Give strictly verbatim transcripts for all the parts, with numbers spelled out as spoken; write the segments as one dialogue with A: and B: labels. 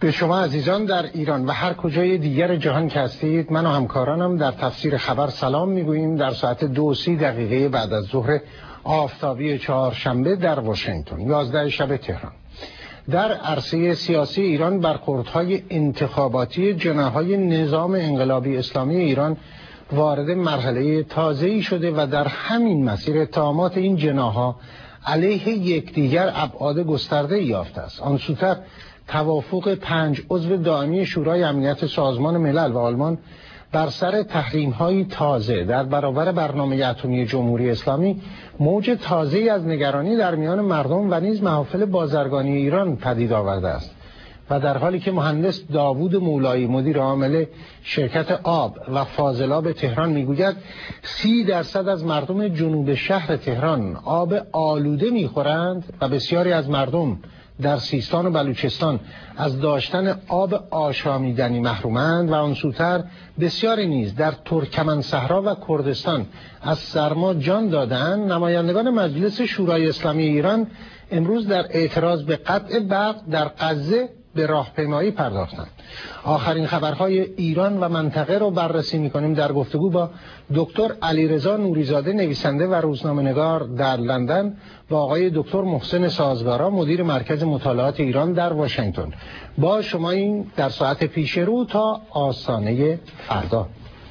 A: به شما عزیزان در ایران و هر کجای دیگر جهان که هستید، من و همکارانم در تفسیر خبر سلام میگوییم در ساعت دو و سی دقیقه بعد از ظهر آفتابی چهارشنبه در واشنگتن، یازده شب تهران. در عرصه سیاسی ایران برخوردهای انتخاباتی جناح‌های نظام انقلابی اسلامی ایران وارد مرحله تازه‌ای شده و در همین مسیر اتهامات این جناح‌ها علیه یکدیگر ابعاد گسترده یافته است. آن سوتر توافق پنج عضو دائمی شورای امنیت سازمان ملل و آلمان بر سر تحریم‌های تازه در برابر برنامه اتمی جمهوری اسلامی موج تازه‌ای از نگرانی در میان مردم و نیز محافل بازرگانی ایران پدید آورده است و در حالی که مهندس داوود مولایی مدیر عامل شرکت آب و فاضلاب تهران میگوید سی درصد از مردم جنوب شهر تهران آب آلوده میخورند و بسیاری از مردم در سیستان و بلوچستان از داشتن آب آشامیدنی محرومند و آن سوتر بسیاری نیز در ترکمن صحرا و کردستان از سرما جان دادند، نمایندگان مجلس شورای اسلامی ایران امروز در اعتراض به قطع برق در غزه به راهپیمایی پرداختند. آخرین خبرهای ایران و منطقه رو بررسی می‌کنیم در گفتگو با دکتر علیرضا نوریزاده، نویسنده و روزنامه‌نگار در لندن، و آقای دکتر محسن سازگارا، مدیر مرکز مطالعات ایران در واشنگتن. با شما این در ساعت پیش رو تا آستانه فردا.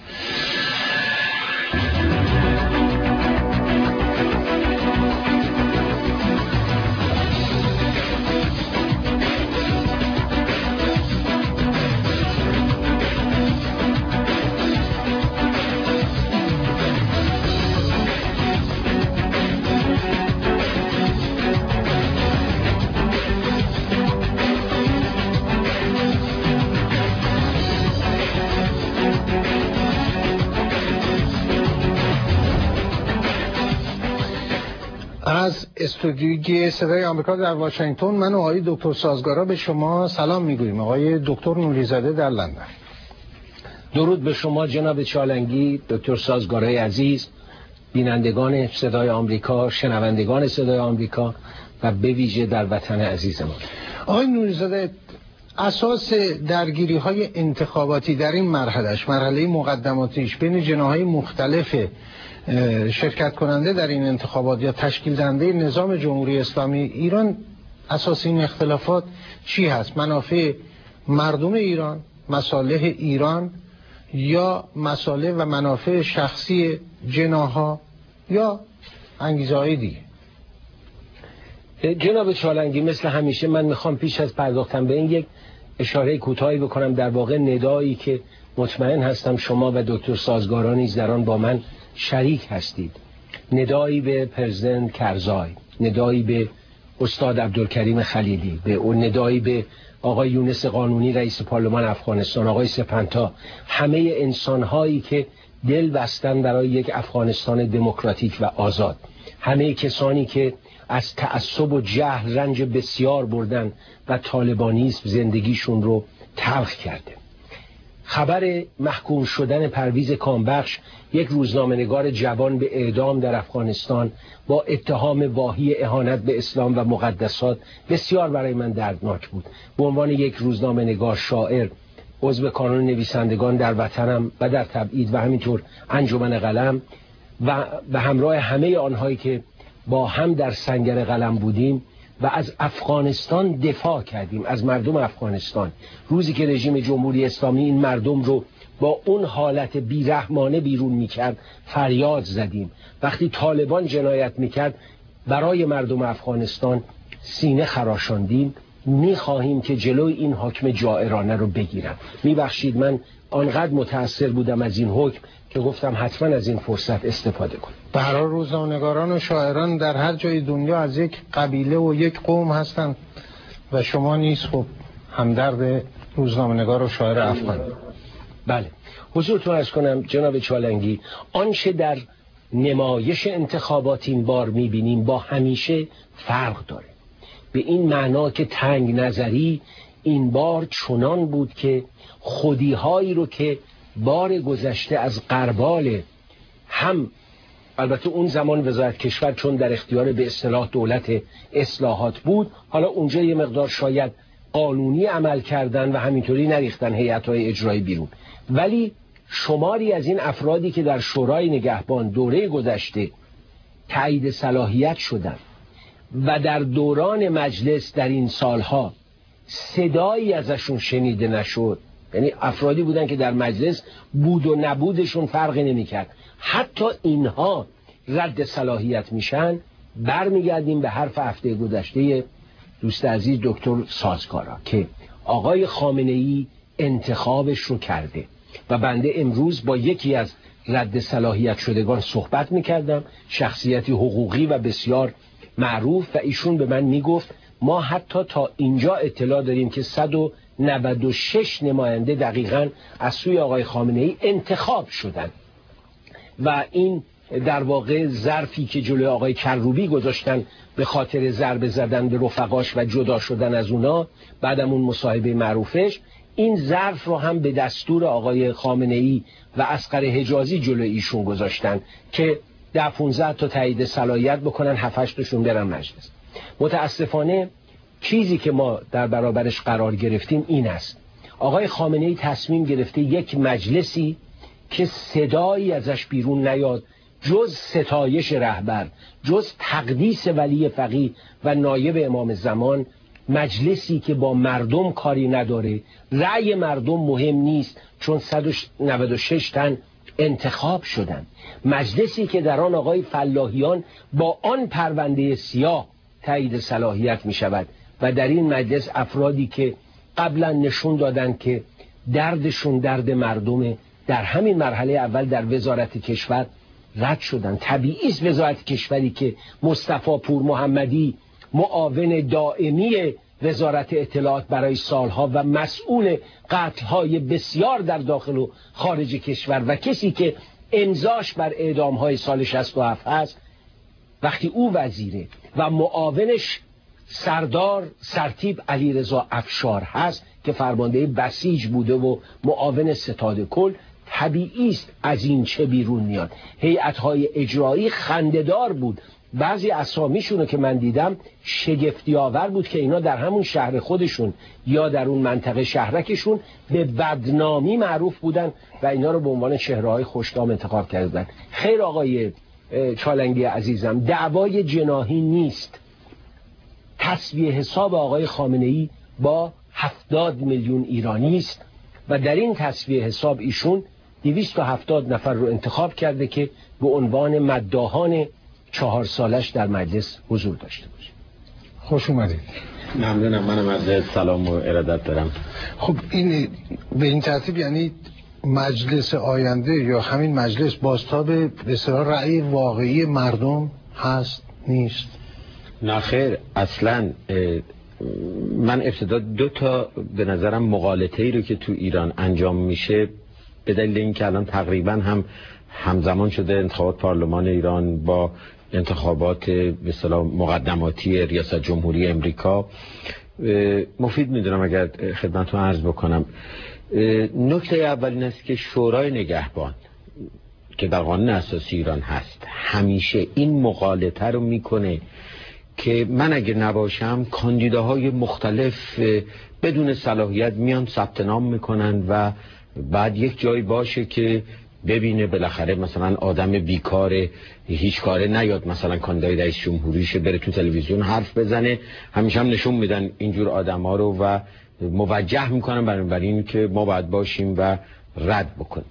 A: از استودیوی صدای آمریکا در واشنگتن من و آقای دکتر سازگارا به شما سلام میگوییم. آقای دکتر نوریزاده در لندن.
B: درود به شما جناب چالنگی، دکتر سازگارای عزیز، بینندگان صدای آمریکا، شنوندگان صدای آمریکا و به ویژه در وطن عزیزمان.
A: آقای نوریزاده، اساس درگیری های انتخاباتی در این مرحلهش، مرحله مقدماتیش بین جناح‌های مختلف شرکت کننده در این انتخابات یا تشکیل دهنده نظام جمهوری اسلامی ایران، اساس این اختلافات چی هست؟ منافع مردم ایران، مصالح ایران، یا مصالح و منافع شخصی جناح‌ها یا انگیزه‌های دیگه؟
B: جناب چالنگی، مثل همیشه من میخوام پیش از پرداختن به این یک اشاره کوتاهی بکنم در واقع ندایی که مطمئن هستم شما و دکتر سازگارا نیز در آن با من شریک هستید. ندایی به پرزیدنت کرزای، ندایی به استاد عبدالکریم خلیلی، به اون ندایی به آقای یونس قانونی رئیس پارلمان افغانستان، آقای سپنتا، همه انسان‌هایی که دل بستن برای یک افغانستان دموکراتیک و آزاد، همه کسانی که از تعصب و جهل رنج بسیار بردن و طالبانیسم زندگیشون رو تلخ کرده. خبر محکوم شدن پرویز کامبخش، یک روزنامه‌نگار جوان، به اعدام در افغانستان با اتهام واهی اهانت به اسلام و مقدسات بسیار برای من دردناک بود. به عنوان یک روزنامه‌نگار، شاعر، عضو کانون نویسندگان در وطنم و در تبعید و همینطور انجمن قلم و به همراه همه آنهایی که با هم در سنگر قلم بودیم و از افغانستان دفاع کردیم، از مردم افغانستان، روزی که رژیم جمهوری اسلامی این مردم رو با اون حالت بیرحمانه بیرون میکرد فریاد زدیم. وقتی طالبان جنایت میکرد برای مردم افغانستان سینه خراشاندیم. میخواهیم که جلوی این حکم جائرانه رو بگیرن. میبخشید من آنقدر متأثر بودم از این حکم که گفتم حتما از این فرصت استفاده کنم.
A: به هر حال روزنامه‌نگاران و شاعران در هر جای دنیا از یک قبیله و یک قوم هستند و شما نیز خب همدرد روزنامه‌نگار و شاعر افغان.
B: بله، حضورتون عرض کنم جناب چالنگی، آنچه در نمایش انتخابات این بار میبینیم با همیشه فرق داره، به این معنا که تنگ نظری این بار چنان بود که خودی‌هایی رو که بار گذشته از غربال، هم البته اون زمان وزارت کشور چون در اختیار به اصطلاح دولت اصلاحات بود، حالا اونجا یه مقدار شاید قانونی عمل کردن و همینطوری نریختن هیئت‌های اجرایی بیرون. ولی شماری از این افرادی که در شورای نگهبان دوره گذشته تایید صلاحیت شدن و در دوران مجلس در این سالها صدایی ازشون شنیده نشد، یعنی افرادی بودن که در مجلس بود و نبودشون فرقی نمی‌کرد، حتی اینها رد صلاحیت میشن، برمیگردیم به حرف هفته گذشته دوست عزیز دکتر سازگارا که آقای خامنه‌ای انتخابش رو کرده و بنده امروز با یکی از رد صلاحیت شدگان صحبت میکردم، شخصیتی حقوقی و بسیار معروف، و ایشون به من میگفت ما حتی تا اینجا اطلاع داریم که صد و نود و شش نماینده دقیقاً از سوی آقای خامنه‌ای انتخاب شدن و این در واقع ظرفی که جلوی آقای کروبی گذاشتن به خاطر ضربه زدن به رفقاش و جدا شدن از اونا بعدم اون مصاحبه معروفش، این ظرف رو هم به دستور آقای خامنه‌ای و اصغر حجازی جلوی ایشون گذاشتن که ده پانزده تا تایید صلاحیت بکنن، هفت هشت تاشون برن مجلس. متاسفانه چیزی که ما در برابرش قرار گرفتیم این است: آقای خامنه‌ای تصمیم گرفته یک مجلسی که صدایی ازش بیرون نیاد جز ستایش رهبر، جز تقدیس ولی فقیه و نایب امام زمان، مجلسی که با مردم کاری نداره، رأی مردم مهم نیست چون صد و نود و شش تن انتخاب شدن، مجلسی که در آن آقای فلاحیان با آن پرونده سیاه تایید صلاحیت می شود و در این مجلس افرادی که قبلا نشون دادن که دردشون درد مردمه در همین مرحله اول در وزارت کشور رد شدن. طبیعی است وزارت کشوری که مصطفی پور محمدی معاون دائمی وزارت اطلاعات برای سالها و مسئول قتل‌های بسیار در داخل و خارج کشور و کسی که امضاش بر اعدام‌های سال شصت و هفت هست، وقتی او وزیره و معاونش سردار سرتیپ علیرضا افشار هست که فرمانده بسیج بوده و معاون ستاد کل، طبیعی است از این چه بیرون میاد. هیئت‌های اجرایی خنده‌دار بود، بعضی اسامیشونو که من دیدم شگفتی آور بود که اینا در همون شهر خودشون یا در اون منطقه شهرکشون به بدنامی معروف بودن و اینا رو به عنوان چهره‌های خوشنام انتخاب کردن. خیر آقای چالنگی عزیزم، دعوای جناحی نیست، تسویه حساب آقای خامنه‌ای با هفتاد میلیون ایرانی است و در این تسویه حساب ایشون دویست و هفتاد نفر رو انتخاب کرده که به عنوان مداحان چهار سالش در مجلس حضور داشته باشه.
A: خوش اومدید.
C: ممنونم، منم از سلام و ارادت دارم.
A: خب این به این ترتیب یعنی مجلس آینده یا همین مجلس بازتاب به اصطلاح رأی واقعی مردم هست نیست؟
C: نه خیر، اصلا من ابتدا دو تا به نظرم مغالطه ای رو که تو ایران انجام میشه به دلیل اینکه الان تقریبا هم همزمان شده انتخابات پارلمان ایران با انتخابات به اصطلاح مقدماتی ریاست جمهوری امریکا، مفید میدونم اگر خدمتتون عرض بکنم. نکته اول این است که شورای نگهبان که در قانون اساسی ایران هست همیشه این مغالطه رو میکنه که من اگه نباشم کاندیداهای مختلف بدون صلاحیت میان ثبت نام میکنن و بعد یک جایی باشه که ببینه بالاخره مثلا آدم بیکار هیچ کاره نیاد مثلا کاندیدای رئیس جمهوریشه بره تو تلویزیون حرف بزنه، همیشه هم نشون میدن اینجور آدما رو و موجه میکنن برای این که ما باید باشیم و رد بکنیم.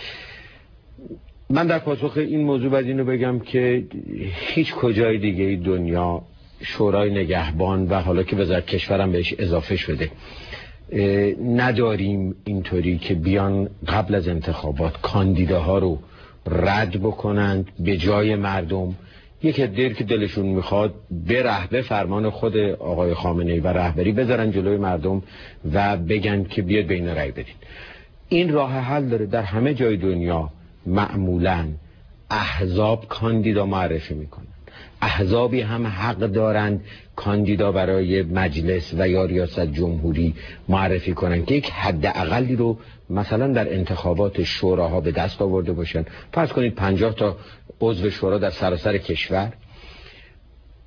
C: من در پاسخ این موضوع باید اینو بگم که هیچ کجای دیگه دنیا شورای نگهبان و حالا که وزارت کشورم بهش اضافه شده نداریم اینطوری که بیان قبل از انتخابات کاندیداها رو رد بکنند به جای مردم. یک عده که دلشون میخواد به رهبر فرمان خود آقای خامنه‌ای و رهبری بذارن جلوی مردم و بگن که بیاد به این رأی بدین. این راه حل داره. در همه جای دنیا معمولاً احزاب کاندیدا معرفی میکنن، احزابی هم حق دارند کاندیدا برای مجلس و یا ریاست جمهوری معرفی کنن که یک حد اقلی رو مثلا در انتخابات شوراها به دست آورده باشن. فرض کنید پنجاه تا عضو شورا در سراسر کشور،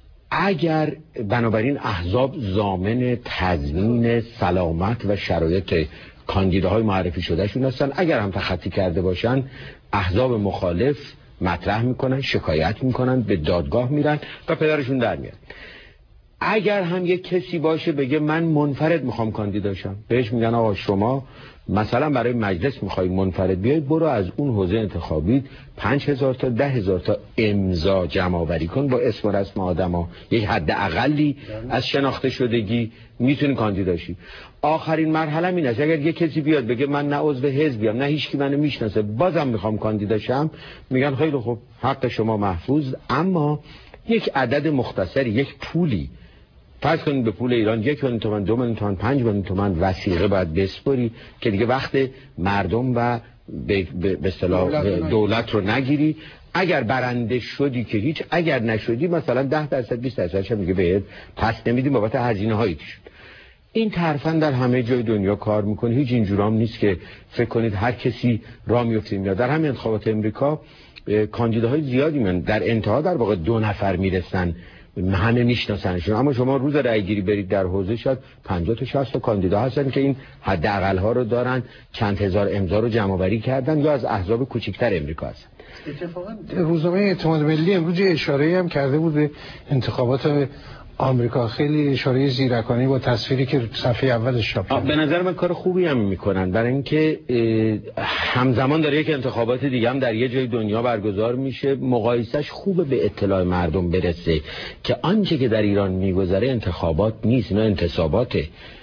C: اگر بنابراین احزاب ضامن تضمین سلامت و شرایط کاندیداهای معرفی شده شون هستن، اگر هم تخطی کرده باشن احزاب مخالف مطرح میکنن، شکایت میکنن، به دادگاه میرن و پدرشون در میاد. اگر هم یک کسی باشه بگه من منفرد میخوام کاندیداشم، بهش میگن آقا شما مثلا برای مجلس میخوای منفرد بیاید، برو از اون حوزه انتخابی پنج هزار تا ده هزار تا امضا جمع آوری کن با اسم و رسم آدما، یک حد اقلی از شناخته شدگی میتونی کاندیداشی. آخرین مرحله این است اگر یک کسی بیاد بگه من نه عضو حزبیم نه هیچ کی منو میشناسه بازم میخوام کاندیداشم، میگن خیلی خوب حق شما محفوظ، اما یک عدد مختصری، یک پولی، فرض کنید به پول ایران یک میلیون تومان، دو میلیون تومان، پنج میلیون تومان وثیقه باید بسپری که دیگه وقت مردم و به اصطلاح دولت, دولت رو نگیری. اگر برنده شدی که هیچ، اگر نشدی مثلا ده درصد بیست درصدش هم دیگه بهت پس نمیدیم بابت هزینه هایی شد. این ترفند در همه جای دنیا کار میکنه، هیچ اینجورام نیست که فکر کنید هر کسی راه میفته میاد. در همین انتخابات امریکا کاندیداهای زیادی من در انتها در واقع دو نفر میرسن، همه میشناسنشون، اما شما روز رای گیری برید در حوزه شاید پنجاه تا شصت تا کاندیدا هستن که این حداقل ها رو دارن، چند هزار امضا رو جمع آوری کردن یا از احزاب کوچکتر امریکا هستن.
A: اتفاقا روزنامه اعتماد ملی امروز اشاره‌ای هم کرده بود به انتخابات آمریکا، خیلی اشاره زیرکانه با تصویری که صفحه اولش چاپ شده.
C: به نظر من کار خوبی هم میکنن، برای اینکه همزمان داره یک انتخابات دیگه هم در یه جای دنیا برگزار میشه، مقایسش خوبه به اطلاع مردم برسه که آنچه که در ایران میگذره انتخابات نیست، نه انتصاباته.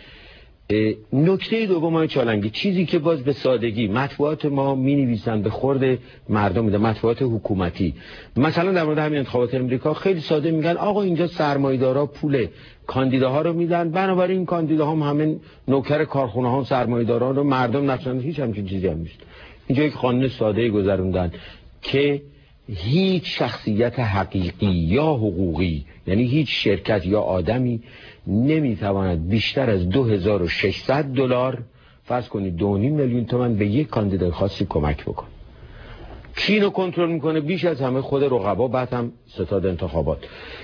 C: نکته دوم های چالنگی، چیزی که باز به سادگی مطبوعات ما می نویسن به خورد مردم میده، مطبوعات حکومتی، مثلا در مورد همین انتخابات امریکا خیلی ساده میگن آقا اینجا سرمایه‌دارا پول کاندیداها رو میدن، بنابراین این کاندیداها هم همین نوکر کارخونه ها سرمایه‌دارا رو مردم نفسن، هیچ همچین چیزی هم نیست. اینجا یک قانون ساده گذروندن که هیچ شخصیت حقیقی یا حقوقی، یعنی هیچ شرکت یا آدمی نمیتواند بیشتر از دو هزار و ششصد دلار، فرض کنید دو و نیم میلیون تومان به یک کاندیدای خاصی کمک بکنه. کی اینو کنترل میکنه؟ بیش از همه خود رقبا، بعد هم ستاد انتخابات.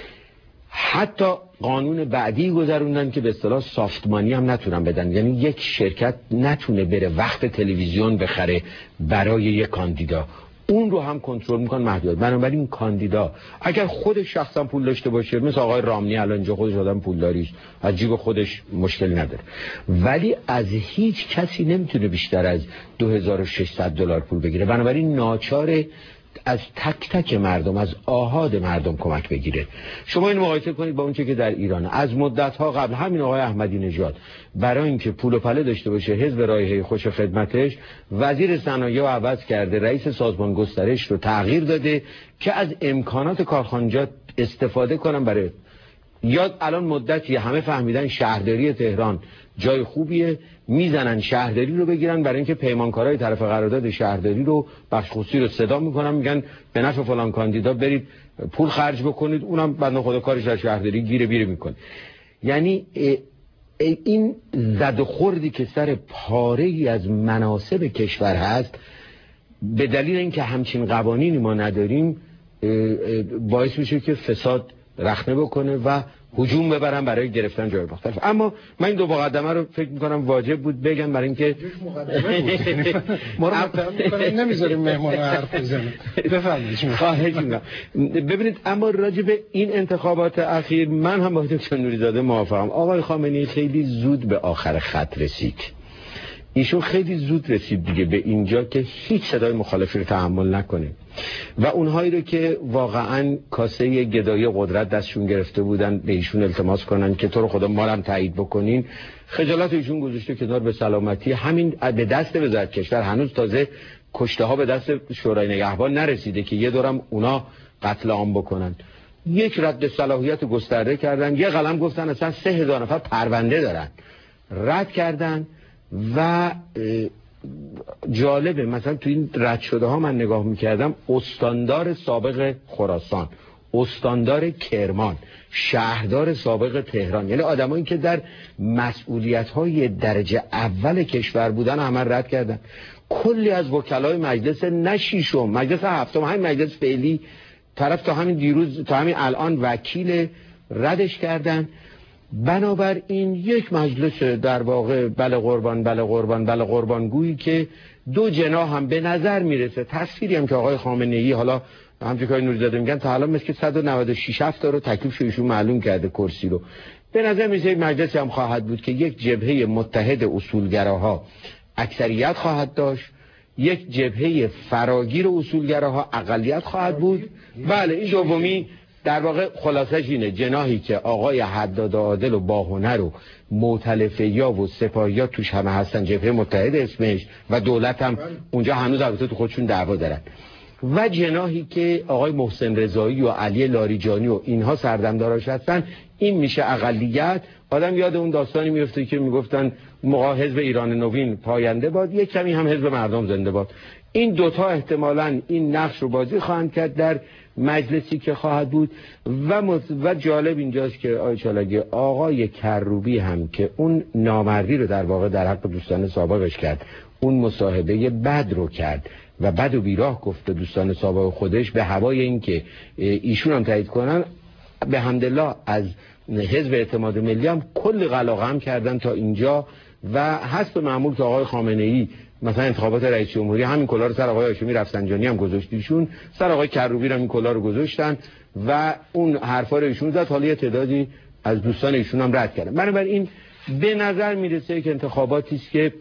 C: حتی قانون بعدی گذروندن که به اصطلاح سافتمانی هم نتونن بدن، یعنی یک شرکت نتونه بره وقت تلویزیون بخره برای یک کاندیدا، اون رو هم کنترل میکنن محدود. بنابراین کاندیدا اگر خودش شخصا پول داشته باشه، مثل آقای رامنی الان اینجا خودش آدم پولداریش از جیب خودش مشکلی نداره، ولی از هیچ کسی نمیتونه بیشتر از دو هزار و ششصد دلار پول بگیره. بنابراین ناچاره از تک تک مردم، از آحاد مردم کمک بگیره. شما اینو مقایسه کنید با اون چه که در ایران از مدت ها قبل همین آقای احمدی نژاد برای اینکه پول و پله داشته باشه حزب رایحه خوش خدمتش وزیر صنایع رو عوض کرده، رئیس سازمان گسترش رو تغییر داده که از امکانات کارخانجات استفاده کنن برای یاد. الان مدتی همه فهمیدن شهرداری تهران جای خوبیه، میزنن شهرداری رو بگیرن برای اینکه پیمانکارای طرف قرارداد شهرداری رو بخش خصوصی رو صدا میکنن، میگن به نفع فلان کاندیدا برید پول خرج بکنید، اونم بنده خدا کارش در شهرداری گیره بیره میکنه. یعنی این زد و خوردی که سر پاره ای از مناصب کشور هست به دلیل اینکه همچین قوانینی ما نداریم باعث میشه که فساد رخنه بکنه و هجوم ببرن برای گرفتن جای مختلف. اما من این دو مقدمه رو فکر میکنم واجب بود بگم، برای اینکه
A: ما رو متهم میکنیم نمیذاریم مهمون حرف بزنه. بفرمایید.
C: خواهش میکنم. ببینید اما راجع به این انتخابات اخیر من هم با دکتر نوریزاده موافقم. آقای خامنه‌ای خیلی زود به آخر خط رسید. ایشون خیلی زود رسید دیگه به اینجا که هیچ صدای مخالفی رو تحمل نکنه و اونهایی رو که واقعا کاسه گدایی قدرت دستشون گرفته بودن به ایشون التماس کنن که تو رو خدا ما هم تایید بکنین. خجالت ایشون گذاشته کنار به سلامتی. همین به دست وزارت کشور هنوز تازه کشته ها به دست شورای نگهبان نرسیده که یه دورم اونا قتل عام بکنن. یک رد صلاحیت گسترده کردن، یه قلم گفتن اصلا سه هزار نفر پرونده دارن، رد کردن. و جالبه مثلا تو این رد شده ها من نگاه میکردم، استاندار سابق خراسان، استاندار کرمان، شهردار سابق تهران، یعنی آدمایی که در مسئولیت های درجه اول کشور بودن همه رد کردن. کلی از وکلای مجلس نشیشم، مجلس هفتم، همین مجلس فعلی طرف تا همین دیروز تا همین الان وکیل ردش کردن. بنابراین یک مجلس در واقع بله قربان بله قربان بله قربان گویی که دو جناح هم به نظر میرسه. تصویری هم که آقای خامنه‌ای حالا همونجوری که نوری‌زاده میگن تا الان مثل که صد و نود و شش هفته رو تکلیفش ایشون معلوم کرده کرسی رو. به نظر میرسه مجلسی هم خواهد بود که یک جبهه متحد اصولگراها اکثریت خواهد داشت، یک جبهه فراگیر اصولگراها اقلیت خواهد بود. بله این دومی در واقع خلاصش اینه، جناحی که آقای حداد عادل و باهنر و مؤتلفه‌یا و سپاهیا توش همه هستن، جبهه متحد اسمش، و دولت هم اونجا هنوز البته تو خودشون دعوا دارن، و جناحی که آقای محسن رضایی و علی لاریجانی و اینها سردمداراش هستن، این میشه اقلیت. آدم یاد اون داستانی میفته که میگفتن موقع حزب ایران نوین پاینده باد، یک کمی هم حزب مردم زنده باد. این دوتا احتمالاً این نقش رو بازی خواهند کرد در مجلسی که خواهد بود. و, مز... و جالب اینجاست که آقای چالگی آقای کروبی هم که اون نامردی رو در واقع در حق دوستان سابقش کرد، اون مصاحبه بد رو کرد و بد و بیراه گفت به دوستان سابق خودش، به هوای این که ایشون هم تایید کنن، به حمدالله از حزب اعتماد ملی هم کل قلاقه هم کردن تا اینجا. و حسب معمول که آقای خامنه‌ای مثلا انتخابات رئیس جمهوری همین کلا رو سر آقای هاشمی رفسنجانی هم گذاشتیشون، سر آقای کروبی هم این کلا رو گذاشتن و اون حرفا رو ایشون زد. حالا یه تعدادی از دوستان ایشون هم رد کردن. بنابراین به نظر میرسه که انتخاباتی است که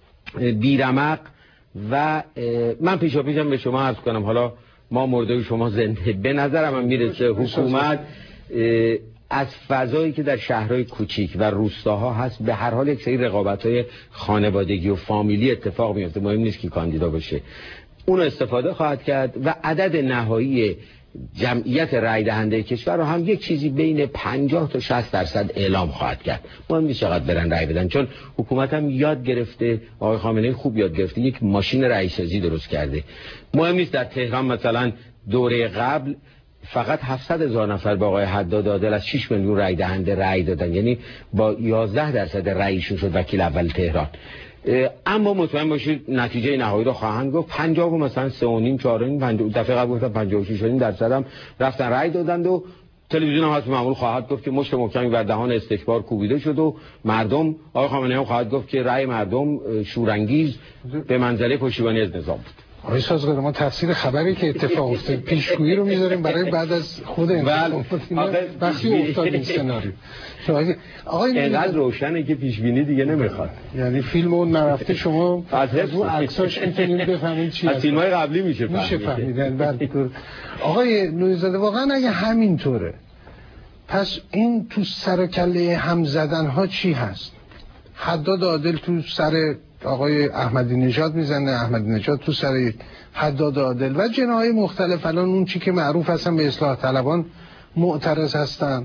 C: بیرمق و من پیشا پیشم به شما عرض کنم، حالا ما مرده شما زنده، به نظرم هم میرسه حکومت از فضایی که در شهرهای کوچیک و روستاها هست به هر حال یک سری رقابت‌های خانوادگی و فامیلی اتفاق میفته، مهم نیست که کاندیدا بشه، اون استفاده خواهد کرد و عدد نهایی جمعیت رای دهنده کشور رو هم یک چیزی بین پنجاه تا شصت درصد اعلام خواهد کرد. مهم نیست چقدر برن رای بدن، چون حکومت هم یاد گرفته، آقای خامنه‌ای خوب یاد گرفته، یک ماشین رای سازی درست کرده. مهم نیست در تهران مثلا دوره قبل فقط هفتصد هزار نفر به آقای حداد عادل از شش میلیون رای دهنده رای دادن، یعنی با یازده درصد رایشون شد وکیل اول تهران. اما مطمئن باشید نتیجه نهایی رو خواهند گفت. پنجاه و مثلا سه و نیم چهار و نیم پنجاه دفعه قبل گفتن پنجاه و شش درصد هم رفتن رای دادند و تلویزیون هم حتما معمول خواهد گفت که مشت محکمی بر دهان استکبار کوبیده شد و مردم، آقای خامنه‌ای هم خواهد گفت که رای مردم شورانگیز به منزله پشتیبانی از نظام بود.
A: آقای سازگار، ما تفسیر خبری که اتفاق افتاد پیشگویی رو میذاریم برای بعد از خود انتخابات وقتی افتاد این سناریو. آقای
C: اینقدر روشنه که پیش بینی دیگه نمیخواد،
A: یعنی فیلم اون نرفته شما از اون عکساش میتونید بفهمید چی
C: از فیلم‌های قبلی میشه
A: میشه فهمیدن. بعد آقای نوری‌زاده واقعا اگه همینطوره پس این تو سر کله هم زدن ها چی هست؟ حداد عادل تو سر آقای احمدی نژاد میزنه، احمدی نژاد تو سر حداد عادل و جناحهای مختلف. الان اون چی که معروف هستن به اصلاح طلبان معترض هستن،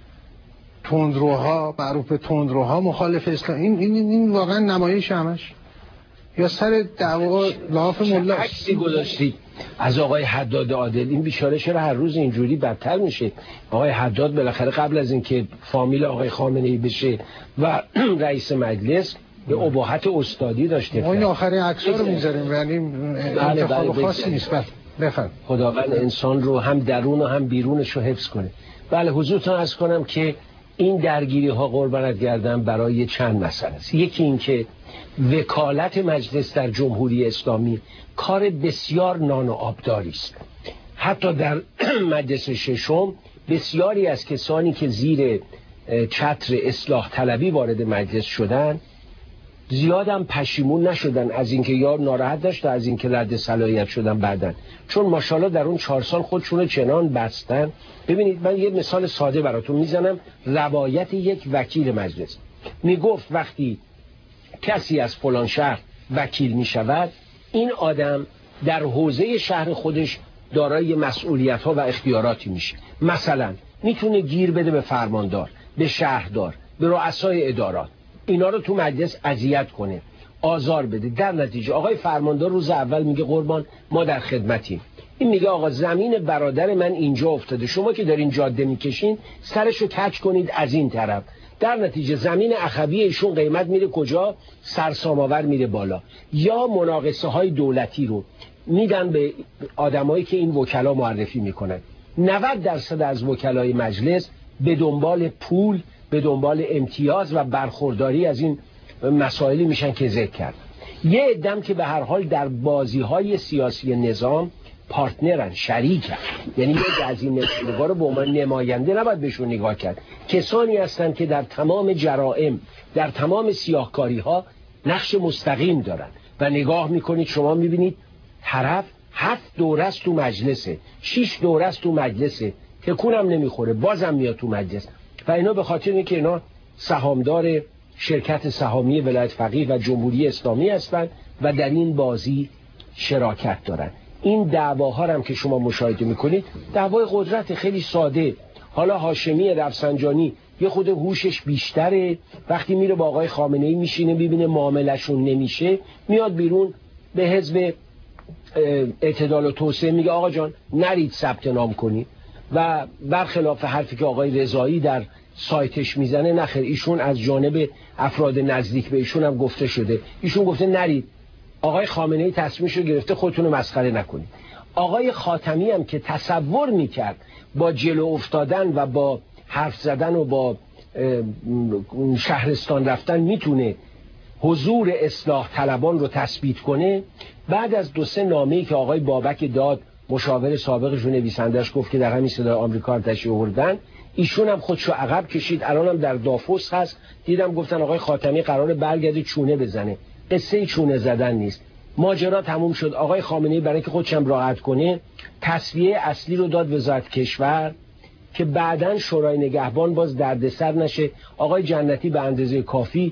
A: تندروها معروف به تندروها مخالف اصلاح. این این این واقعا نمایش همش یا سر دعوا لاف ملاست.
B: عکسی گذاشتی از آقای حداد عادل، این بیچاره چرا هر روز اینجوری بدتر میشه؟ آقای حداد بالاخره قبل از اینکه فامیل آقای خامنه‌ای بشه و رئیس مجلس به اباحت استادی داشته.
A: ما این آخرین عکس‌ها رو میذاریم، یعنی انتخاب خاصی نیست. بفهم
B: خداوند انسان رو هم درون و هم بیرونش رو حفظ کنه. بله حضورتون عرض کنم که این درگیری ها قربانت گردن برای چند مسئله است. یکی این که وکالت مجلس در جمهوری اسلامی کار بسیار نان و آبداری است. حتی در مجلس ششم بسیاری از کسانی که زیر چتر اصلاح طلبی وارد مجلس شدن زیادم پشیمون نشدن از اینکه یا ناراحت داشت از اینکه رد صلاحیت شدن بعدن، چون ماشاءالله در اون چهار سال خودشون رو چنان بستن. ببینید من یه مثال ساده براتون میزنم. روایت یک وکیل مجلس میگفت وقتی کسی از فلان شهر وکیل میشود، این آدم در حوزه شهر خودش دارای مسئولیت ها و اختیاراتی میشه. مثلا میتونه گیر بده به فرماندار، به شهردار، به رؤسای ادارات، اینا رو تو مجلس اذیت کنه، آزار بده. در نتیجه آقای فرماندار روز اول میگه قربان ما در خدمتیم. این میگه آقا زمین برادر من اینجا افتاده، شما که دارین جاده میکشین سرشو کج کنید از این طرف. در نتیجه زمین اخوی ایشون قیمت میره کجا؟ سرسام‌آور میره بالا. یا مناقصه های دولتی رو میدن به آدمایی که این وکلا معرفی میکنن. نود درصد از وکلای مجلس به دنبال پول، به دنبال امتیاز و برخورداری از این مسائلی میشن که ذکر کرد. یه عده‌ام که به هر حال در بازی‌های سیاسی نظام پارتنرن، شریکن، یعنی یه از این نگاه رو به عنوان نماینده نباید بهشون نگاه کرد. کسانی هستن که در تمام جرائم، در تمام سیاهکاری‌ها نقش مستقیم دارن و نگاه میکنید شما میبینید طرف هفت دوره است تو مجلسه، شش دوره است تو مجلسه، تکونم نمیخوره، بازم میاد تو مجلس. و اینا به خاطر اینکه اینا سهامدار شرکت سهامی ولایت فقیه و جمهوری اسلامی هستند و در این بازی شراکت دارن. این دعواها هم که شما مشاهده میکنید دعوای قدرت خیلی ساده. حالا هاشمی رفسنجانی یه خود هوشش بیشتره، وقتی میره با آقای خامنه‌ای میشینه ببینه معاملهشون نمیشه، میاد بیرون به حزب اعتدال و توسعه میگه آقا جان نرید ثبت نام کنید. و برخلاف حرفی که آقای رضایی در سایتش میزنه، نخیر، ایشون از جانب افراد نزدیک به ایشون هم گفته شده، ایشون گفته نرید، آقای خامنه‌ای تصمیمش رو گرفته، خودتون رو مسخره نکنید. آقای خاتمی هم که تصور میکرد با جلو افتادن و با حرف زدن و با شهرستان رفتن میتونه حضور اصلاح طلبان رو تثبیت کنه، بعد از دو سه نامه‌ای که آقای بابک داد مشاور سابقشون نویسندش گفت که در همین صدای آمریکا تشریح آوردن، ایشون هم خودشو عقب کشید. الان هم در دافوس هست، دیدم گفتن آقای خاتمی قراره برگرده چونه بزنه. قصه چونه زدن نیست، ماجرا تموم شد. آقای خامنه‌ای برای اینکه خودش هم راحت کنه تصفیه اصلی رو داد وزارت کشور که بعداً شورای نگهبان باز دردسر نشه. آقای جنتی به اندازه کافی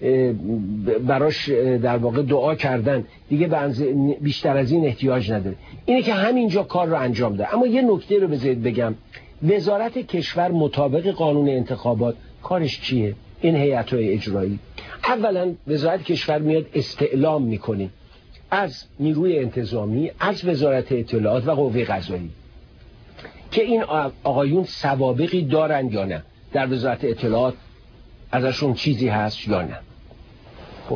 B: براش در واقع دعا کردن، دیگه بیشتر از این احتیاج نداره. اینه که همینجا کار رو انجام ده. اما یه نکته رو بذارید بگم، وزارت کشور مطابق قانون انتخابات کارش چیه؟ این هیئت‌های اجرایی اولا وزارت کشور میاد استعلام میکنه از نیروی انتظامی، از وزارت اطلاعات و قوه قضاییه که این آقایون سوابقی دارن یا نه، در وزارت اطلاعات ازشون چیزی هست یا نه. خب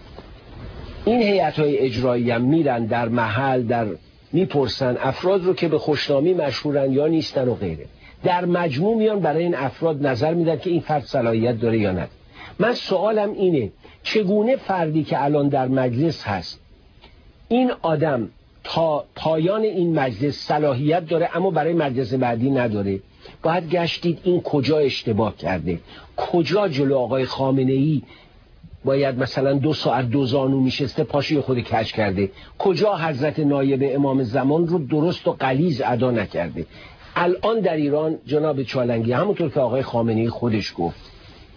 B: این هیئت‌های اجرایی هم میرن در محل، در میپرسن افراد رو که به خوشنامی مشهورن یا نیستن و غیره. در مجموع میان برای این افراد نظر میدن که این فرد صلاحیت داره یا نه. من سوالم اینه چگونه فردی که الان در مجلس هست، این آدم تا پایان این مجلس صلاحیت داره اما برای مجلس بعدی نداره، باید گشتید این کجا اشتباه کرده، کجا جلو آقای خامنه‌ای باید مثلا دو ساعت دو زانو میشسته پاشوی خود کج کرده، کجا حضرت نایب امام زمان رو درست و غلیظ ادا نکرده. الان در ایران جناب چالنگی همونطور که آقای خامنه‌ای خودش گفت،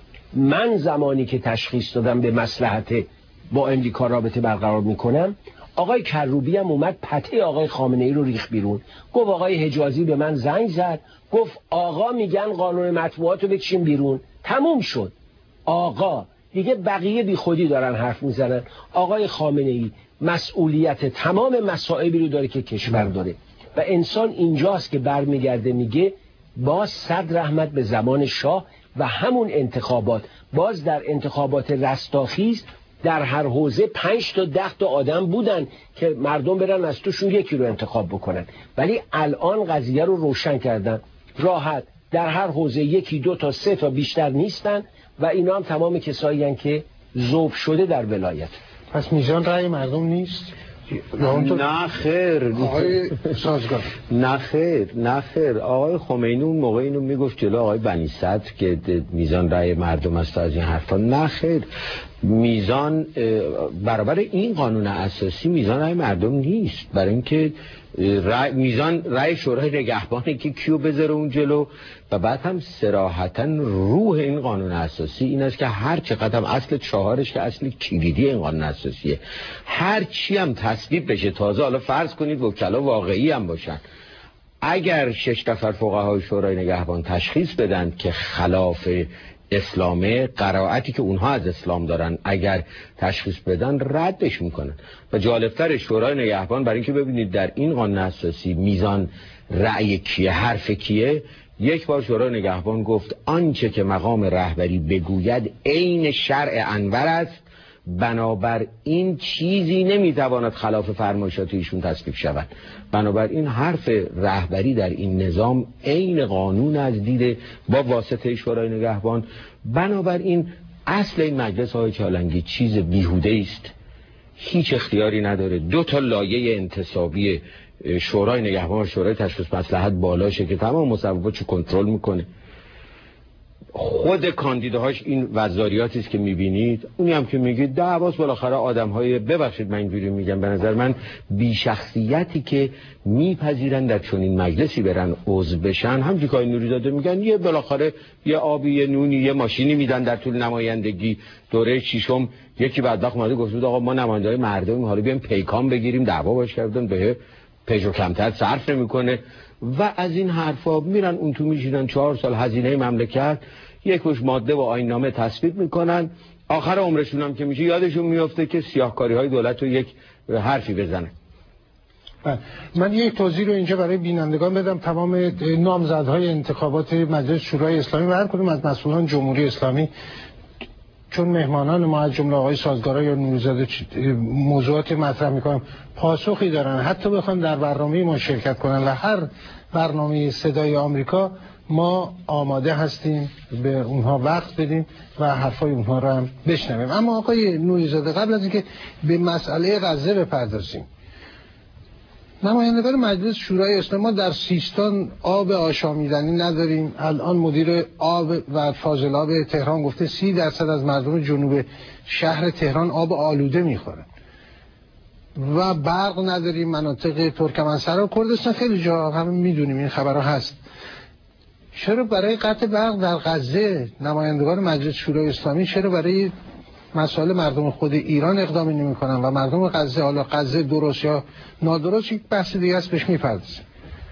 B: من زمانی که تشخیص دادم به مصلحت با امریکا رابطه برقرار میکنم، آقای کروبی هم اومد پته آقای خامنه‌ای رو ریخ بیرون، گفت آقای حجازی به من زنگ زد گفت آقا میگن قانون مطبوعات رو بکشیم بیرون، تموم شد. آقا دیگه بقیه بی خودی دارن حرف میزنن. آقای خامنه‌ای مسئولیت تمام مصائبی رو داره که کشور داره و انسان اینجاست که برمیگرده میگه باز صد رحمت به زمان شاه و همون انتخابات. باز در انتخابات رستاخیز در هر حوزه پنج تا ده تا آدم بودن که مردم برن از توشون یکی رو انتخاب بکنن، ولی الان قضیه رو روشن کردن، راحت در هر حوزه یکی دو تا سه تا بیشتر نیستن و اینا هم تمام کسایی هن که ذوب شده در ولایت.
A: پس میزان رأی مردم نیست؟
C: نه خیر
A: آقای سازگار
C: نه خیر نه خیر آقای خمینی اون موقع اینو میگفت جلو آقای بنی صدر که میزان رأی مردم است از این حرفا. نه خیر، میزان برابر این قانون اساسی میزان رأی مردم نیست، برای اینکه رأی میزان رأی شورای نگهبانه که کیو بذاره اون جلو. و بعد هم صراحتا روح این قانون اساسی این است که هر چقدر هم اصل چهارش که اصل کلیدی این قانون اساسیه، هر چی هم تصویب بشه، تازه حالا فرض کنید وکلا واقعی هم باشن، اگر شش نفر فقهای شورای نگهبان تشخیص بدن که خلاف اسلامه، قرائتی که اونها از اسلام دارن اگر تشخیص بدن ردش میکنن. و جالبتر شورای نگهبان برای اینکه ببینید در این قانون اساسی میزان رأی کیه، حرف کیه، یک بار شورای نگهبان گفت آنچه که مقام رهبری بگوید عین شرع انور است بنابراین چیزی نمیتواند خلاف فرمایشات ایشون تصویب شود. بنابراین حرف رهبری در این نظام عین قانون از دیده با واسطه شورای نگهبان. بنابراین اصل این مجلس های چالنگی چیز بیهوده است، هیچ اختیاری نداره. دو تا لایه انتصابی شورای نگهبان و شورای تشخیص مصلحت بالاشه که تمام مصوباتشو کنترل میکنه. خود کاندیداهاش این وزاریاتی است که میبینید، اونی هم که میگید دعواست بالاخره آدم‌های، ببخشید من اینجوری میگم، به نظر من بی شخصیتی که میپذیرن در چنین مجلسی برن عضو بشن، همونجوری که نوریزاده میگن یه بالاخره یه آبی، یه نونی، یه ماشینی میدن در طول نمایندگی. دوره ششم یکی بدبخت اومده گفت بود آقا ما نماینده‌های مردمیم، حالا بیایم پیکان بگیریم، دعوا باش کردن، به پژو کمتر صرف نمیکنه و از این حرفا. میرن اون تو میشینن چهار سال هزینه مملکت، یکوش ماده و آیین‌نامه تصویب میکنن، آخر عمرشون هم که میشه یادشون میفته که سیاهکاری های دولت رو یک حرفی بزنه.
A: من یک توضیح رو اینجا برای بینندگان بدم. تمام نامزدهای انتخابات مجلس شورای اسلامی و هر کدوم از مسئولان جمهوری اسلامی، چون مهمانان ما از جمله آقای سازگارا یا نوریزاده موضوعات مطرح میکنن، پاسخی دارن، حتی بخوان در برنامه ما شرکت کنن و هر برنامه صدای آمریکا ما آماده هستیم به اونها وقت بدیم و حرفای اونها رو هم بشنویم. اما آقای نوریزاده قبل از اینکه به مسئله غزه بپردازیم، نمایندگان مجلس شورای اسلامی، ما در سیستان آب آشامیدنی نداریم. الان مدیر آب و فاضلاب تهران گفته سی درصد از مردم جنوب شهر تهران آب آلوده میخورن و برق نداریم. مناطق ترکمنسرا و کردستان خیلی جا همه میدونیم این خبرها هست. چرا برای قطع برق در غزه نمایندگان مجلس شورای اسلامی چرا برای مسائل مردم خود ایران اقدامی نمی کنن و مردم غزه، حالا غزه درست یا نادرست یک بحث دیگه است، بهش میپردازیم.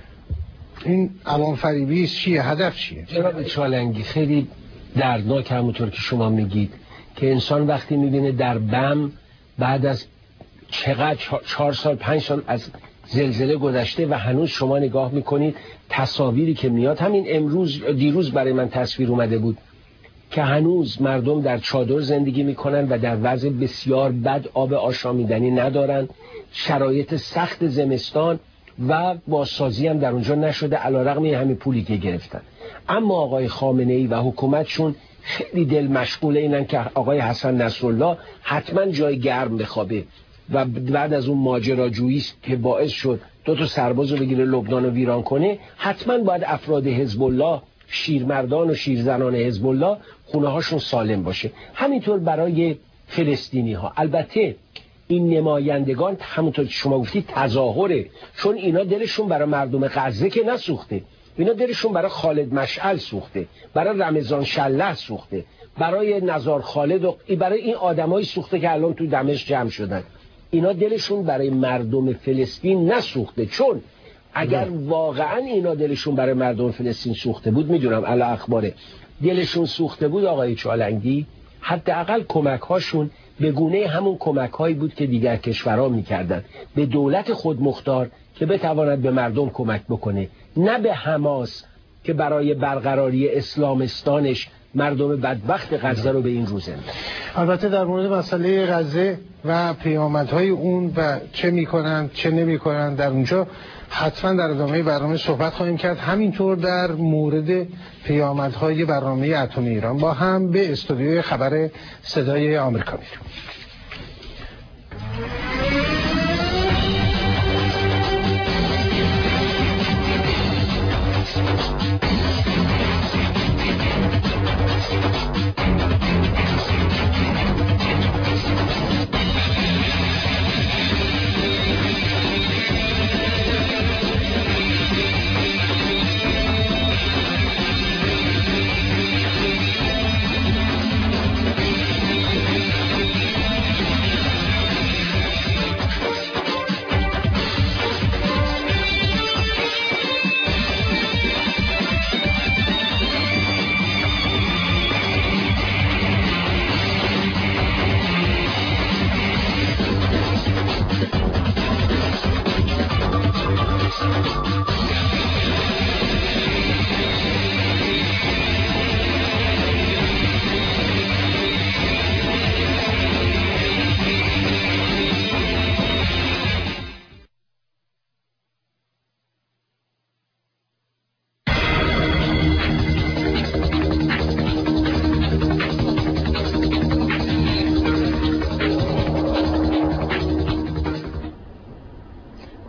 A: این عوام فریبی چیه؟ هدف چیه؟
B: جناب چالنگی خیلی دردناک همونطور که شما میگید که انسان وقتی میبینه در بم بعد از چقدر چهار سال پنج سال از زلزله گذشته و هنوز شما نگاه میکنید تصاویری که میاد، همین امروز دیروز برای من تصویر اومده بود که هنوز مردم در چادر زندگی میکنن و در وضع بسیار بد، آب آشامیدنی ندارن، شرایط سخت زمستان و بازسازی هم در اونجا نشده علیرغم همین پولی که گرفتن. اما آقای خامنه ای و حکومتشون خیلی دل مشغول اینن که آقای حسن نصرالله حتما جای گرم بخوابه و بعد از اون ماجراجویی که باعث شد دو تا سرباز رو بگیره لبنان رو ویران کنه، حتما باید افراد حزب الله، شیرمردان و شیرزنان حزب الله خونه هاشون سالم باشه. همینطور برای فلسطینی ها. البته این نمایندگان همونطور که شما گفتید تظاهره، چون اینا دلشون برای مردم غزه که نسوخته، اینا دلشون برای خالد مشعل سوخته، برای رمضان شله سوخته، برای نزار خالد و برای این آدمایی سوخته که الان تو دمشق جمع شدن. اینا دلشون برای مردم فلسطین نسوخته، چون اگر واقعا اینا دلشون برای مردم فلسطین سوخته بود، میدونم علی اخباره دلشون سوخته بود آقای چالنگی، حداقل کمک هاشون به گونه همون کمک هایی بود که دیگر کشورها میکردن، به دولت خودمختار که بتواند به مردم کمک بکنه، نه به حماس که برای برقراری اسلامستانش مردم بدبخت غزه رو به این روز انداخت.
A: البته در مورد مسئله غزه و پیامدهای اون و چه میکنن چه نمیکنن در اونجا حتما در ادامه برنامه صحبت خواهیم کرد. همینطور در مورد پیامدهای برنامه اتمی ایران با هم به استودیوی خبر صدای آمریکا میریم.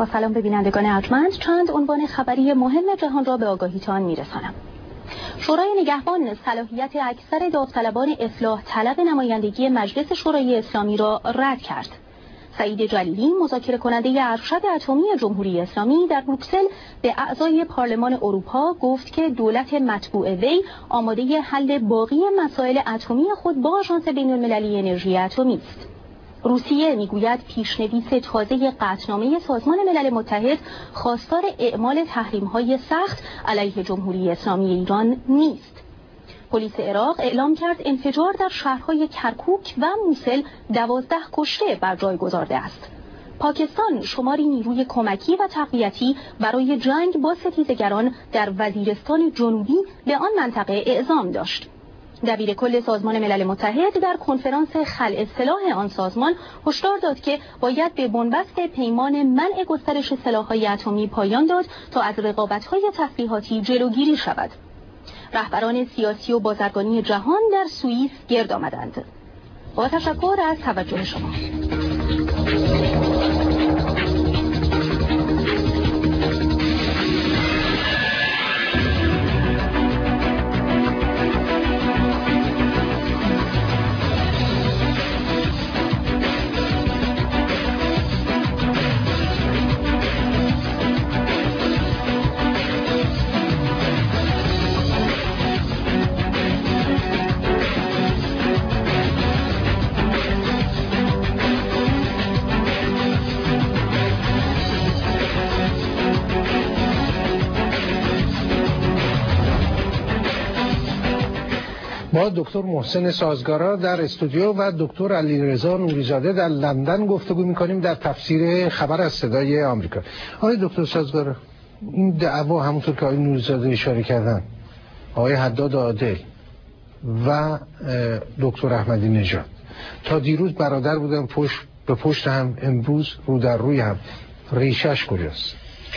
D: با سلام به بینندگان ارجمند، چند عنوان خبری مهم جهان را به آگاهیتان میرسانم. شورای نگهبان صلاحیت اکثر داوطلبان اصلاح طلب نمایندگی مجلس شورای اسلامی را رد کرد. سعید جلیلی، مذاکره کننده ارشد اتمی جمهوری اسلامی، در بروکسل به اعضای پارلمان اروپا گفت که دولت متبوع وی آماده حل باقی مسائل اتمی خود با آژانس بین‌المللی انرژی اتمی است. روسیه میگوید پیشنویس تازه قطعنامه سازمان ملل متحد خواستار اعمال تحریم‌های سخت علیه جمهوری اسلامی ایران نیست. پلیس عراق اعلام کرد انفجار در شهرهای کرکوک و موسل دوازده کشته بر جای گذارده است. پاکستان شماری نیروی کمکی و تقویتی برای جنگ با ستیزگران در وزیرستان جنوبی به آن منطقه اعزام داشت. دبیر کل سازمان ملل متحد در کنفرانس خلع سلاح آن سازمان هشدار داد که باید به بنبست پیمان منع گسترش سلاح‌های اتمی پایان داد تا از رقابت‌های تسلیحاتی جلوگیری شود. رهبران سیاسی و بازرگانی جهان در سوئیس گرد آمدند. با تشکر از توجه شما.
A: با دکتر محسن سازگارا در استودیو و دکتر علیرضا نوریزاده در لندن گفتگو می‌کنیم در تفسیر خبر از صدای آمریکا. آقای دکتر سازگارا، این دعوا همونطور که آقای نوریزاده اشاره کردن، آقای حداد عادل و دکتر احمدی نژاد تا دیروز برادر بودن، پشت به پشت هم، امروز رو در روی هم، ریشش کجاست؟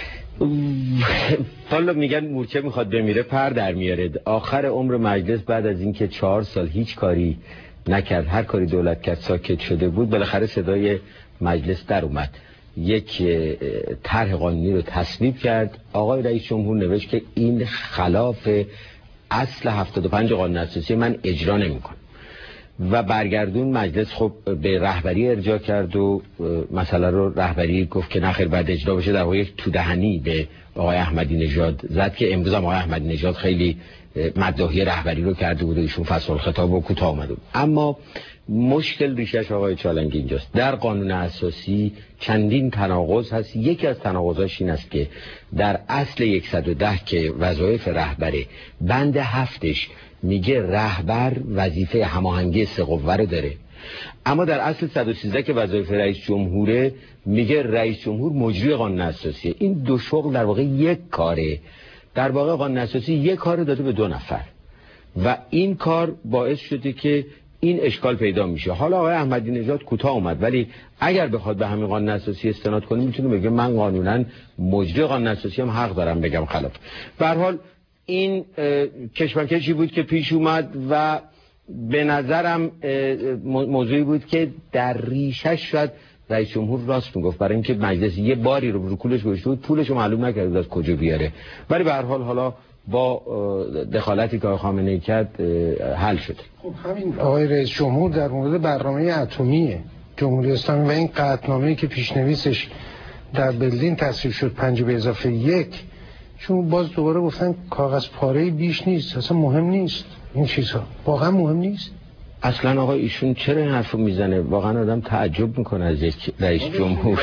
C: حالا میگن مورچه میخواد بمیره پر در میاره. آخر عمر مجلس بعد از اینکه چهار سال هیچ کاری نکرد، هر کاری دولت کرد ساکت شده بود، بالاخره صدای مجلس در اومد، یک طرح قانونی رو تصویب کرد. آقای رئیس جمهور نوشت که این خلاف اصل هفتاد و پنج قانون اساسی، من اجرا نمیکنم و برگردون. مجلس خب به رهبری ارجاع کرد و مسئله رو رهبری گفت که نخیر بعد اجرا بشه. در واقع یک تودهنی به آقای احمدی نژاد زد که امروز هم آقای احمدی نژاد خیلی مداحی رهبری رو کرده بود و ایشون فصل الخطاب و کوتاه آمده بود. اما مشکل ریشش آقای چالنگی اینجاست. در قانون اساسی چندین تناقض هست. یکی از تناقضاش این است که در اصل صد و ده که وظایف رهبره، بند هفتش میگه رهبر وظیفه هماهنگی سه قوه رو داره، اما در اصل صد و سیزده که وظایف رئیس جمهوره میگه رئیس جمهور مجری قانون اساسیه. این دو شغل در واقع یک کاره. در واقع قانون اساسی یک کار داده به دو نفر و این کار باعث شده که این اشکال پیدا میشه. حالا آقای احمدی نژاد کوتاه اومد، ولی اگر بخواد به همین قانون اساسی استناد کنه میتونه بگه من قانونا مجری قانون اساسی هم حق دارم بگم خلاف. به هر حال این کشمکشی بود که پیش اومد و به نظرم موضوعی بود که در ریشش شاید رئیس جمهور راست میگفت، برای اینکه مجلس یه باری رو رو کولش گذاشته بود، پولش رو معلوم نکرد از کجا بیاره، ولی به هر حال حالا با دخالتی که آقای خامنه‌ای کرد حل شد.
A: خب همین آقای رئیس جمهور در مورد برنامه اتمی جمهوری اسلامی و این قطعنامه‌ای که پیشنویسش در برلین تصویب شد پنج به اضافه یک، چون باز دوباره گفتن کاغذ پاره‌ای بیش نیست، اصلا مهم نیست این چیزها، واقعا مهم نیست.
C: اصلا آقا ایشون چرا این حرفو میزنه؟ واقعا آدم تعجب میکنه از یک رئیس جمهور.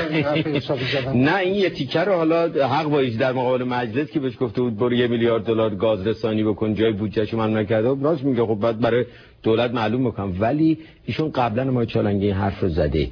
C: نه این یه تیکه رو حالا حق بایش در مقابل مجلس که بهش گفته بود برو یه میلیارد دلار گاز رسانی بکن جای بودجهشو ممنوع نکرده، راست میگه. خب بعد برای دولت معلوم میکنم، ولی ایشون قبلا ما چالنگی این حرف رو زده.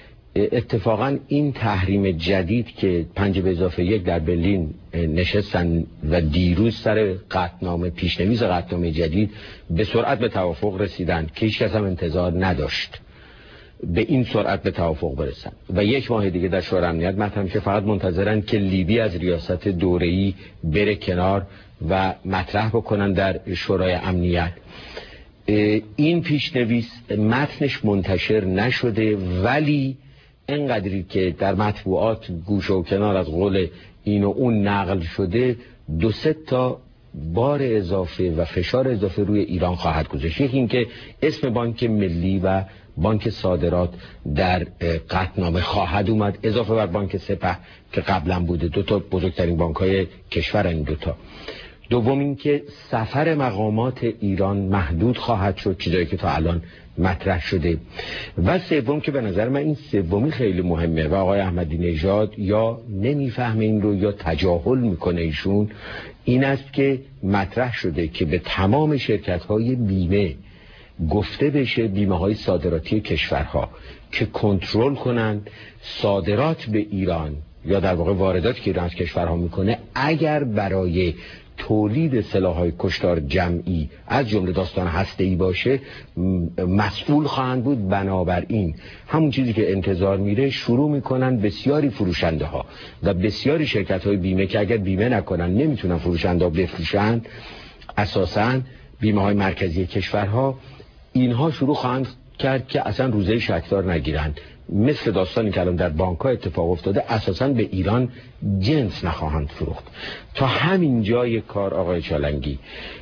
C: اتفاقا این تحریم جدید که پنج به اضافه یک در برلین نشستن و دیروز سر قطعنامه، پیشنویس قطعنامه جدید به سرعت به توافق رسیدن که هیچ کس هم انتظار نداشت به این سرعت به توافق برسن و یک ماه دیگه در شورای امنیت مطرح میشه. فقط منتظرن که لیبی از ریاست دوره‌ای بره کنار و مطرح بکنن در شورای امنیت. این پیشنویس متنش منتشر نشده، ولی اینقدری که در مطبوعات گوشه و کنار از قول این و اون نقل شده دو سه تا بار اضافه و فشار اضافه روی ایران خواهد گذاشت. یکی این که اسم بانک ملی و بانک صادرات در قطعنامه خواهد اومد اضافه بر بانک سپه که قبلا بوده، دو تا بزرگترین بانک های کشور این دوتا. دوم این که سفر مقامات ایران محدود خواهد شد، چیزایی که تا الان مطرح شده. و سوم که به نظر من این سومی خیلی مهمه و آقای احمدی نژاد یا نمیفهمه این رو یا تجاهل میکنه ایشون، این است که مطرح شده که به تمام شرکت های بیمه گفته بشه، بیمه های صادراتی کشورها، که کنترل کنند صادرات به ایران یا در واقع وارداتی که ایران از کشورها میکنه اگر برای تولید سلاح‌های کشتار جمعی از جمله داستان هسته‌ای باشه مسئول خواهند بود. بنابراین همون چیزی که انتظار میره شروع میکنن بسیاری فروشنده ها و بسیاری شرکت های بیمه که اگر بیمه نکنن نمیتونن فروشنده ها بفروشن، اساساً بیمه های مرکزی کشورها اینها شروع خواهند کرد که اصلا روزه شکدار نگیرن، مثل داستانی که الان در بانک ها اتفاق افتاده، اساساً به ایران جنس نخواهند فروخت. تا همین جای کار آقای چالنگی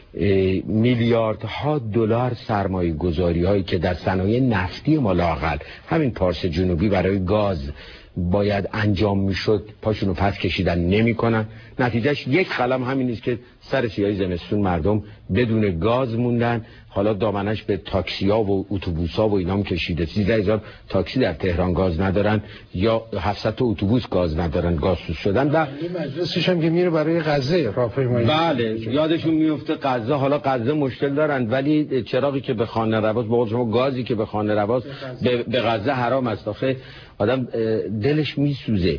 C: میلیاردها دلار سرمایه گذاری هایی که در صنایع نفتی ما لااقل همین پارس جنوبی برای گاز باید انجام میشد پاشونو پس کشیدن نمی کنن. نتیجهش یک قلم همین است که سر سیاهی زمستون مردم بدون گاز موندن. حالا دامنش به تاکسیا و اتوبوسا و اینام کشیده. سیزده هزار تاکسی در تهران گاز ندارن یا هفتصد تا اتوبوس گاز ندارن، گازسوز شدن. و
A: مجلسش هم که میره برای غزه راهپیمایی.
C: بله یادشون میفته غزه. حالا غزه مشکل دارن ولی چراغی که به خانه رواز، به قول شما گازی که به خانه رواز به, به غزه حرام است. آخه آدم دلش میسوزه.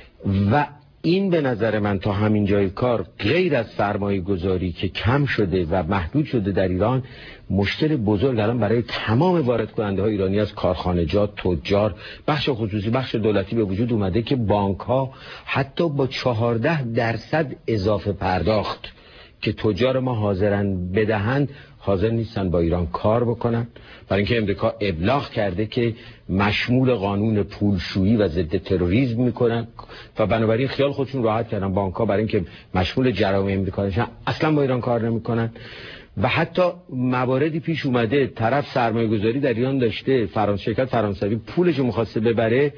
C: و این به نظر من تا همین جای کار غیر از سرمایه گذاری که کم شده و محدود شده در ایران، مشکل بزرگ الان برای تمام وارد کننده های ایرانی از کارخانجات، تجار، بخش خصوصی، بخش دولتی به وجود اومده که بانک ها حتی با چهارده درصد اضافه پرداخت که تجار ما حاضرن بدهند حاضر نیستن با ایران کار بکنن، برای اینکه امریکا ابلاغ کرده که مشمول قانون پولشویی و ضد تروریسم میکنن و بنابراین خیال خودشون راحت کردن بانک ها برای اینکه مشمول جرایم امریکا نشن اصلا با ایران کار نمیکنن. و حتی مواردی پیش اومده طرف سرمایه گذاری در ایران داشته، فرانسه شرکت فرانسوی پولشو میخواسته ببره،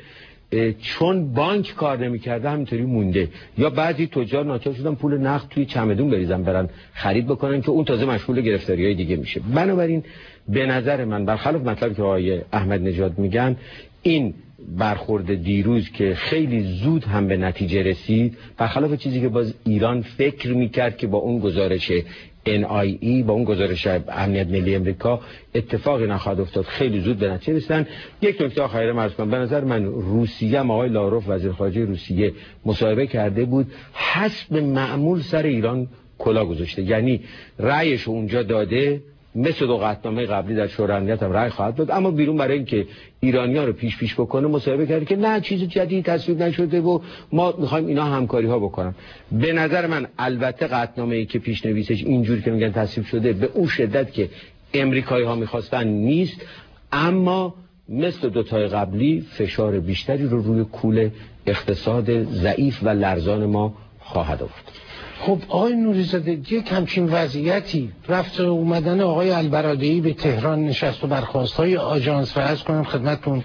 C: چون بانک کار نمیکرده همینطوری مونده. یا بعضی تجار ناچار شدن پول نقد توی چمدون بریزن برن خرید بکنن که اون تازه مشغول گرفتاریای دیگه میشه. بنابراین به نظر من برخلاف مطلبی که آقای احمد نژاد میگن، این برخورد دیروز که خیلی زود هم به نتیجه رسید، برخلاف چیزی که باز ایران فکر میکرد که با اون گزارش ان آی ای با اون گزارش امنیت ملی امریکا اتفاقی نخواهد افتاد، خیلی زود به نتیجه رسیدن. یک نکته آخری عرض کنم، به نظر من روسیه هم آقای لاروف وزیر خارجه روسیه مصاحبه کرده بود، حسب معمول سر ایران کلا گذاشته، یعنی رأیش اونجا داده، مثل دو قطعنامه قبلی در شورای امنیت هم رأی خواهد داد، اما بیرون برای اینکه ایرانی‌ها رو پیش پیش بکنه مصاحبه کرده که نه چیز جدید تصویب نشده و ما می‌خوایم اینا همکاری ها بکنن. به نظر من البته قطعنامه‌ای که پیش‌نویسش اینجوری که میگن تصویب شده به اون شدت که امریکایی‌ها می‌خواستن نیست، اما مثل دو تای قبلی فشار بیشتری رو روی کوله اقتصاد ضعیف و لرزان ما خواهد آورد.
A: خب آقای نوری‌زاده، یک همچین وضعیتی رفت اومدن آقای البرادعی به تهران نشست و برخواست‌های آژانس و عرض کنم خدمتتون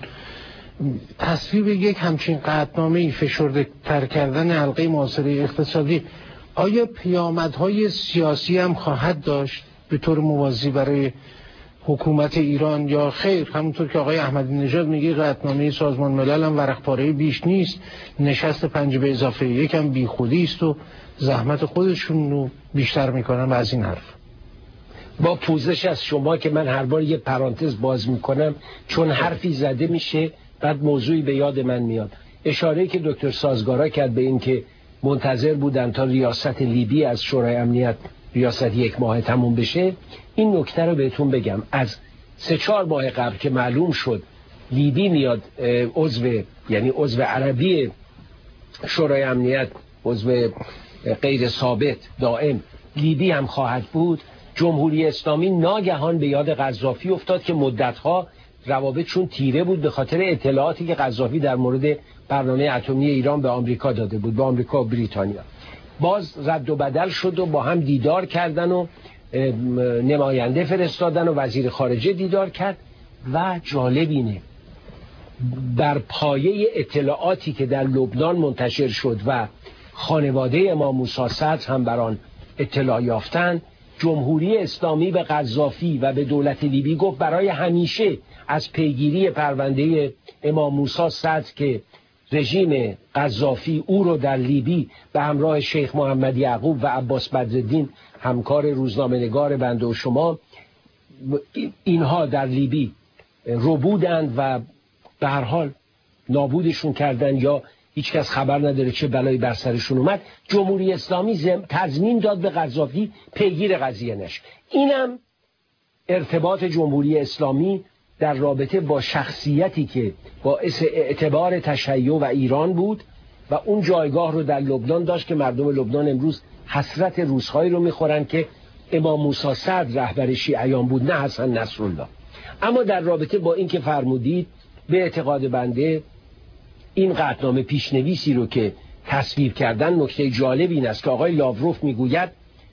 A: تصویب یک همچین قطعنامه‌ای فشرده تر کردن حلقه محاصره اقتصادی، آیا پیامدهای سیاسی هم خواهد داشت به طور موازی برای حکومت ایران یا خیر؟ همونطور که آقای احمدی نژاد میگه قطعنامه سازمان ملل هم ورق پاره بیش نیست، نشست پنج به اضافه یک هم بیخودی است و زحمت خودشون رو بیشتر میکنن و از این حرف.
B: با پوزش از شما که من هر بار یه پرانتز باز میکنم چون حرفی زده میشه بعد موضوعی به یاد من میاد. اشاره که دکتر سازگارا کرد به این که منتظر بودن تا ریاست لیبی از شورای امنیت ریاست یک ماه تموم بشه، این نکته رو بهتون بگم. از سه چهار ماه قبل که معلوم شد لیبی میاد عضو، یعنی عضو عربی شورای امنیت، عضو غیر ثابت دائم لیبی هم خواهد بود، جمهوری اسلامی ناگهان به یاد قذافی افتاد که مدتها روابط چون تیره بود به خاطر اطلاعاتی که قذافی در مورد برنامه اتمی ایران به آمریکا داده بود، به آمریکا و بریتانیا. باز رد و بدل شد و با هم دیدار کردن و نماینده فرستادن و وزیر خارجه دیدار کرد. و جالب اینه بر پایه اطلاعاتی که در لبنان منتشر شد و خانواده امام موسی صدر هم بر آن اطلاع یافتند، جمهوری اسلامی به قذافی و به دولت لیبی گفت برای همیشه از پیگیری پرونده امام موسی صدر که رژیم قذافی او رو در لیبی به همراه شیخ محمد یعقوب و عباس بدرالدین همکار روزنامه‌نگار بنده و شما اینها در لیبی رو بودند و به هر حال نابودشون کردن یا هیچ کس خبر نداره چه بلایی بر سرشون اومد، جمهوری اسلامی تضمین داد به قذافی پیگیر قضیه نشه. اینم ارتباط جمهوری اسلامی در رابطه با شخصیتی که باعث اعتبار تشیع و ایران بود و اون جایگاه رو در لبنان داشت که مردم لبنان امروز حسرت روزهایی رو میخورن که امام موسی صدر رهبر شیعیان بود، نه حسن نصرالله. اما در رابطه با این که فرمودید، به اعتقاد بنده این قطعنامه پیشنویسی رو که تصویب کردن، نکته جالب این است که آقای لاوروف میگوید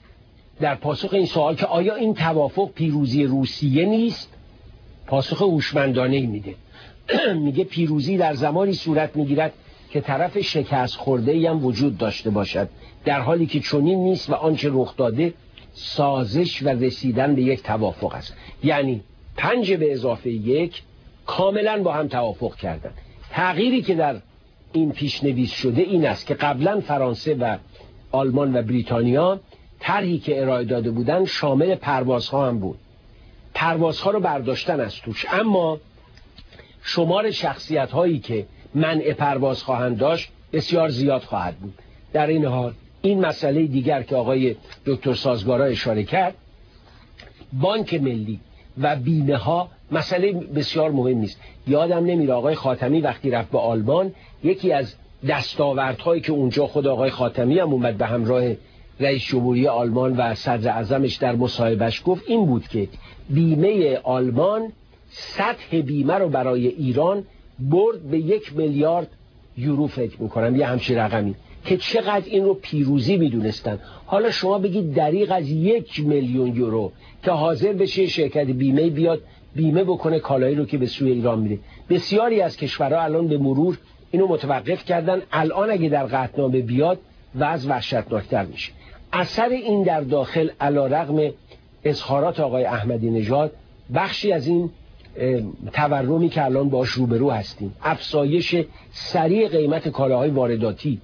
B: در پاسخ این سوال که آیا این توافق پیروزی روسیه نیست، پاسخ هوشمندانه‌ای میده. میگه پیروزی در زمانی صورت میگیرد که طرف شکست خورده‌ای هم وجود داشته باشد، در حالی که چنین نیست و آنچه رخ داده سازش و رسیدن به یک توافق است. یعنی پنج به اضافه یک کاملا با هم توافق کردن. تغییری که در این پیشنویس شده این است که قبلا فرانسه و آلمان و بریتانیا طرحی که ارائه داده بودن شامل پروازها هم بود، پروازها رو برداشتن از توش، اما شمار شخصیت هایی که منع پرواز خواهند داشت بسیار زیاد خواهد بود. در این حال این مسئله دیگر که آقای دکتر سازگارا اشاره کرد، بانک ملی و بیمه ها مسئله بسیار مهم نیست. یادم نمیره آقای خاتمی وقتی رفت به آلمان، یکی از دستاوردهایی که اونجا خود آقای خاتمی هم اومد به همراه رئیس جمهوری آلمان و صدر اعظمش در مصاحبهش گفت این بود که بیمه آلمان سطح بیمه رو برای ایران برد به یک میلیارد یورو فکر میکنم، یه همچین رقمی، که چقدر این رو پیروزی میدونستن. حالا شما بگید دریغ از یک میلیون یورو که حاضر بشه شرکت بیمه بیاد بیمه بکنه کالایی رو که به سوی ایران میره. بسیاری از کشورها الان به مرور اینو متوقف کردن. الان اگه در قطعنامه بیاد وضع وحشتناکتر میشه. اثر این در داخل علیرغم اظهارات آقای احمدی نژاد بخشی از این تورمی که الان باش روبرو هستیم، افزایش سریع قیمت کالاهای وارداتی،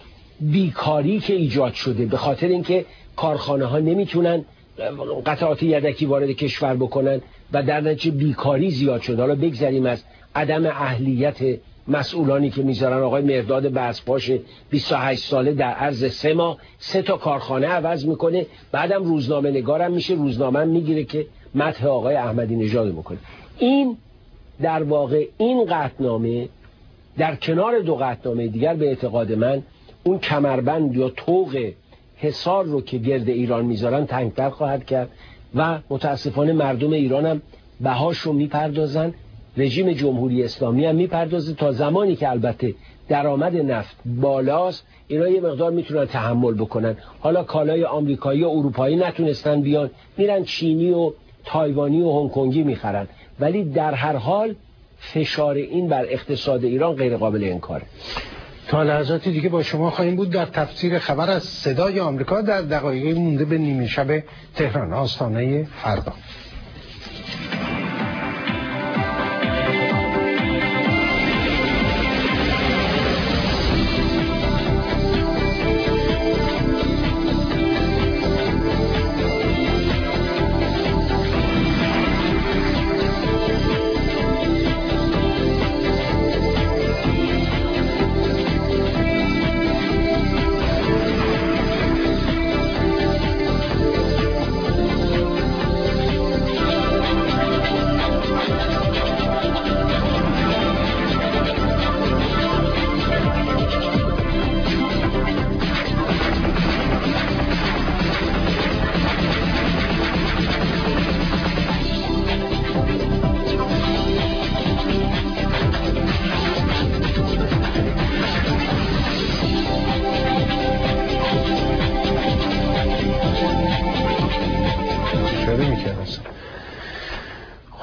B: بیکاری که ایجاد شده به خاطر اینکه کارخانه ها نمیتونن قطعات یدکی وارد کشور بکنن و در نتیجه بیکاری زیاد شده. حالا بگذاریم از عدم اهلیت مسئولانی که میذارن، آقای مرداد بزپاش بیست و هشت ساله در عرض سه ماه سه تا کارخانه عوض میکنه، بعدم روزنامه نگارم میشه، روزنامه میگیره که مدح آقای احمدی نژاد میکنه. این در واقع این قطعنامه در کنار دو قطعنامه دیگر به اعتقاد من اون کمربند یا طوق حصار رو که گرد ایران میذارن تنگتر خواهد کرد و متاسفانه مردم ایران هم بهاش رو میپردازن، رژیم جمهوری اسلامی هم میپردازه. تا زمانی که البته درآمد نفت بالاست اینا یه مقدار میتونن تحمل بکنن. حالا کالای آمریکایی و اروپایی نتونستن بیان، میرن چینی و تایوانی و هنگ کنگی میخرن، ولی در هر حال فشار این بر اقتصاد ایران غیر قابل انکاره.
A: تا لحظاتی دیگه با شما خواهیم بود در تفسیر خبر از صدای آمریکا در دقایقی مونده به نیمه شب تهران، آستانه فردا.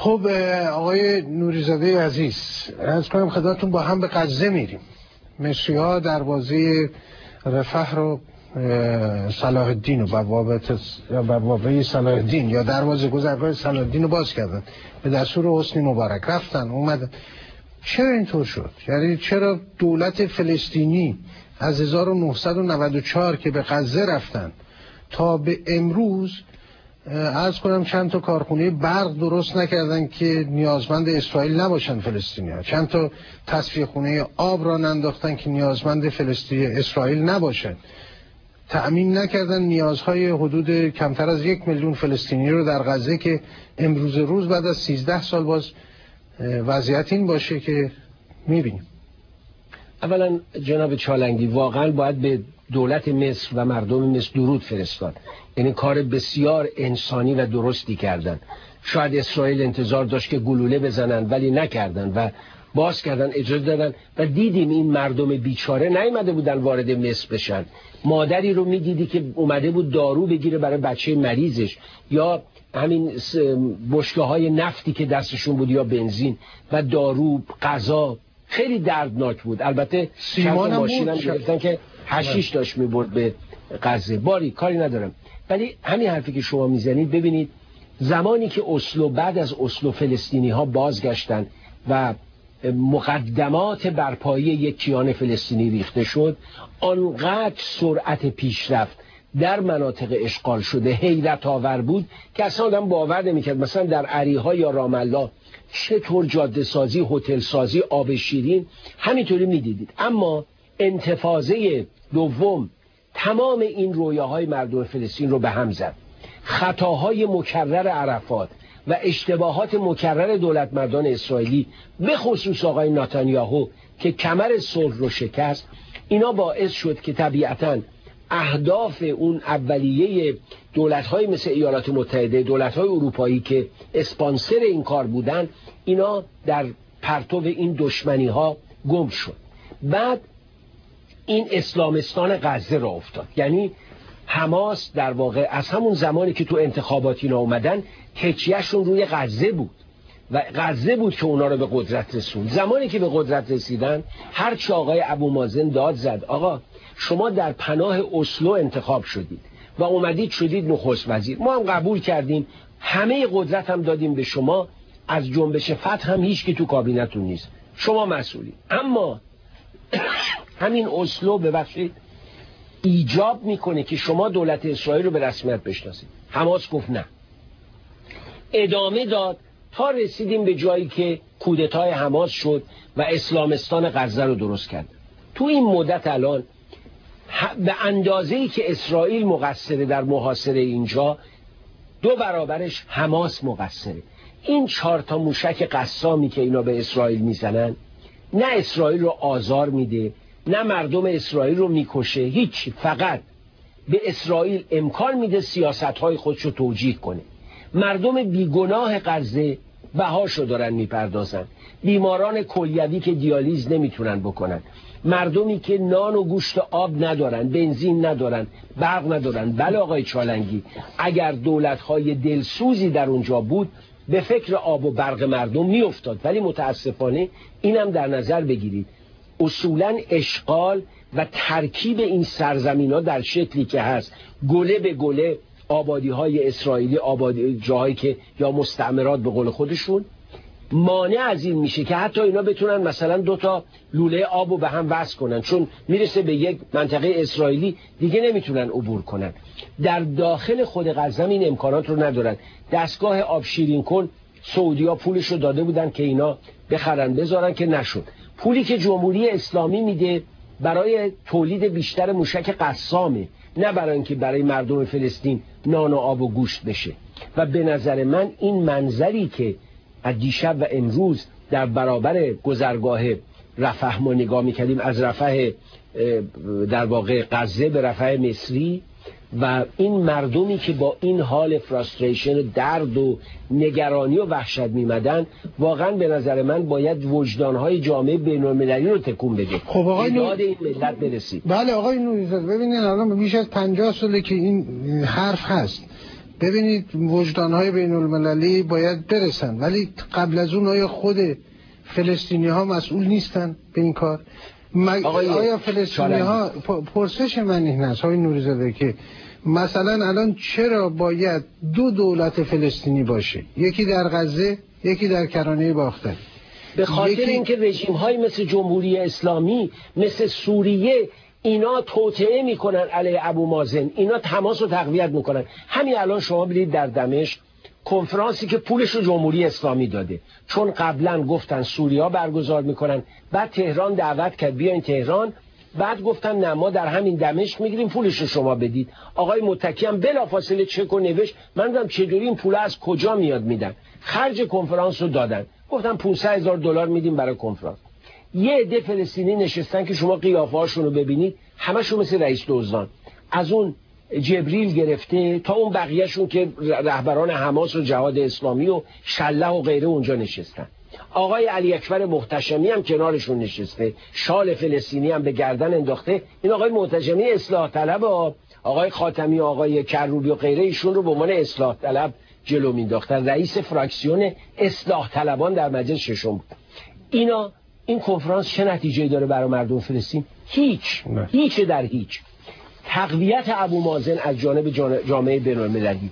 A: خب آقای نوریزاده عزیز، از کنم خدمتتون با هم به غزه میریم. مصری ها دروازه رفح رو صلاح الدین و بوابه صلاح الدین یا دروازه گذرگاه صلاح الدین رو باز کردن به دستور حسنی مبارک، رفتن اومدن. چرا اینطور شد؟ یعنی چرا دولت فلسطینی از هزار و نهصد و نود و چهار که به غزه رفتن تا به امروز عرض کنم چند تا کارخونه برق درست نکردن که نیازمند اسرائیل نباشن فلسطینی ها، چند تا تصفیه خونه آب را ننداختن که نیازمند فلسطین اسرائیل نباشن، تأمین نکردن نیازهای حدود کمتر از یک میلیون فلسطینی رو در غزه که امروز روز بعد از سیزده سال باز وضعیت این باشه که میبینیم.
B: اولا جناب چالنگی، واقعا باید به دولت مصر و مردم مصر درود فرستاد. یعنی کار بسیار انسانی و درستی کردن. شاید اسرائیل انتظار داشت که گلوله بزنن ولی نکردن و باز کردن، اجازه دادن و دیدیم این مردم بیچاره نیامده بودن وارد مصر بشن. مادری رو میدیدی که اومده بود دارو بگیره برای بچه مریضش یا همین بشکه های نفتی که دستشون بود یا بنزین و دارو، غذا، خیلی دردناک بود. البته
A: سیمان
B: ماشین هم گرفتن که حشیش داشت میبرد به غزه. باری کاری ندارم، ولی همین حرفی که شما میزنید، ببینید زمانی که اسلو، بعد از اسلو فلسطینی ها بازگشتن و مقدمات برپایی یک کیان فلسطینی ریخته شد، آنقدر سرعت پیشرفت در مناطق اشغال شده حیرت آور بود که اصلا آدم باور نمیکرد. مثلا در اریحا یا رام الله چطور جاده سازی، هتل سازی، آب شیرین همینطوری میدیدید. اما انتفاضه دوم تمام این رویاهای مردم فلسطین رو به هم زد. خطاهای مکرر عرفات و اشتباهات مکرر دولت مردان اسرائیلی، به خصوص آقای نتانیاهو که کمر صلح رو شکست، اینا باعث شد که طبیعتاً اهداف اون اولیه دولت‌های مثل ایالات متحده، دولت‌های اروپایی که اسپانسر این کار بودن، اینا در پرتو این دشمنی‌ها گم شد. بعد این اسلامستان غزه را افتاد. یعنی حماس در واقع از همون زمانی که تو انتخابات اینا اومدن تکیهشون روی غزه بود و غزه بود که اونا رو به قدرت رسوند. زمانی که به قدرت رسیدن، هر چه آقای ابو مازن داد زد، آقا شما در پناه اسلو انتخاب شدید و اومدید شدید نخست وزیر، ما هم قبول کردیم، همه قدرت هم دادیم به شما، از جنبش فتح هم هیچ کی تو کابینتون نیست، شما مسئولید. اما همین اسلو ببخشید ایجاب میکنه که شما دولت اسرائیل رو به رسمیت بشناسید. حماس گفت نه، ادامه داد تا رسیدیم به جایی که کودتای حماس شد و اسلامستان غزه رو درست کرد. تو این مدت الان به اندازه‌ای که اسرائیل مقصره در محاصره اینجا، دو برابرش حماس مقصره. این چهار تا موشک قسامی که اینا به اسرائیل میزنن، نه اسرائیل رو آزار میده، نه مردم اسرائیل رو میکشه، هیچ، فقط به اسرائیل امکان میده سیاست‌های خودش رو توجیه کنه. مردم بیگناه غزه بهاشو دارن میپردازن. بیماران کلیوی که دیالیز نمیتونن بکنن، مردمی که نان و گوشت آب ندارن، بنزین ندارن، برق ندارن. بله آقای چالنگی، اگر دولت‌های دلسوزی در اونجا بود به فکر آب و برق مردم میافتاد، ولی متاسفانه اینم در نظر بگیرید، اصولاً اشغال و ترکیب این سرزمین‌ها در شکلی که هست، گله به گله آبادی‌های اسرائیلی، آبادی جاهایی که یا مستعمرات به قول خودشون، مانع از این میشه که حتی اینا بتونن مثلا دو تا لوله آبو به هم وصل کنن، چون میرسه به یک منطقه اسرائیلی دیگه نمیتونن عبور کنن. در داخل خود غزه این امکانات رو ندارن. دستگاه آب شیرین کن سعودیا پولش رو داده بودن که اینا بخرن بذارن، که نشد. پولی که جمهوری اسلامی میده برای تولید بیشتر موشک قسامه، نه برای اینکه برای مردم فلسطین نان و آب و گوشت بشه. و به نظر من این منظری که از دیشب و امروز در برابر گذرگاه رفح ما نگاه میکردیم، از رفح در واقع غزه به رفح مصری، و این مردمی که با این حال فراستریشن و درد و نگرانی و وحشت میمدن، واقعا به نظر من باید وجدانهای جامعه بین‌المللی رو تکون بده.
A: خب آقای نور...
B: این ملت برسید.
A: بله آقای نوریزاده، ببینید الان بیش از پنجاه ساله که این حرف هست. ببینید وجدانهای بین المللی باید برسن، ولی قبل از اون آیا خود فلسطینی ها مسئول نیستن به این کار؟ مگ... آیا فلسطینی ها پرسش من این است های نوری‌زاده که مثلا الان چرا باید دو دولت فلسطینی باشه، یکی در غزه یکی در کرانه باختری؟
B: به خاطر
A: یکی...
B: اینکه رژیم های مثل جمهوری اسلامی، مثل سوریه، اینا توطئه میکنن علیه ابو مازن، اینا تماس رو تقویت میکنن. همین الان شما برید در دمشق کنفرانسی که پولش رو جمهوری اسلامی داده، چون قبلا گفتن سوریا برگزار میکنن، بعد تهران دعوت کرد بیاین تهران، بعد گفتن نه ما در همین دمشق میگیریم پولش رو شما بدید. آقای متکی هم بلافاصله چک و نوشت، من دیدم چجوری این پول از کجا میاد میدن، خرج کنفرانس رو دادن، گفتن پانصد هزار دلار میدیم برای کنفرانس. یه عده فلسطینی نشستن که شما قیافه هاشون رو ببینید، همشون مثل رئیس دزدان، از اون جبریل گرفته تا اون بقیهشون که رهبران حماس و جهاد اسلامی و شله و غیره اونجا نشستن. آقای علی اکبر محتشمی هم کنارشون نشسته، شال فلسطینی هم به گردن انداخته. این آقای محتشمی اصلاح طلب، آقای خاتمی و آقای کروبی و غیره ایشون رو به عنوان اصلاح طلب جلو مینداختن. رئیس فراکسیون اصلاح طلبان در مجلس ششم بود. اینا این کنفرانس چه نتیجه‌ای داره برای مردم فلسطین؟ هیچ، هیچ در هیچ. تقویت ابو مازن از جانب جامعه بین‌المللی،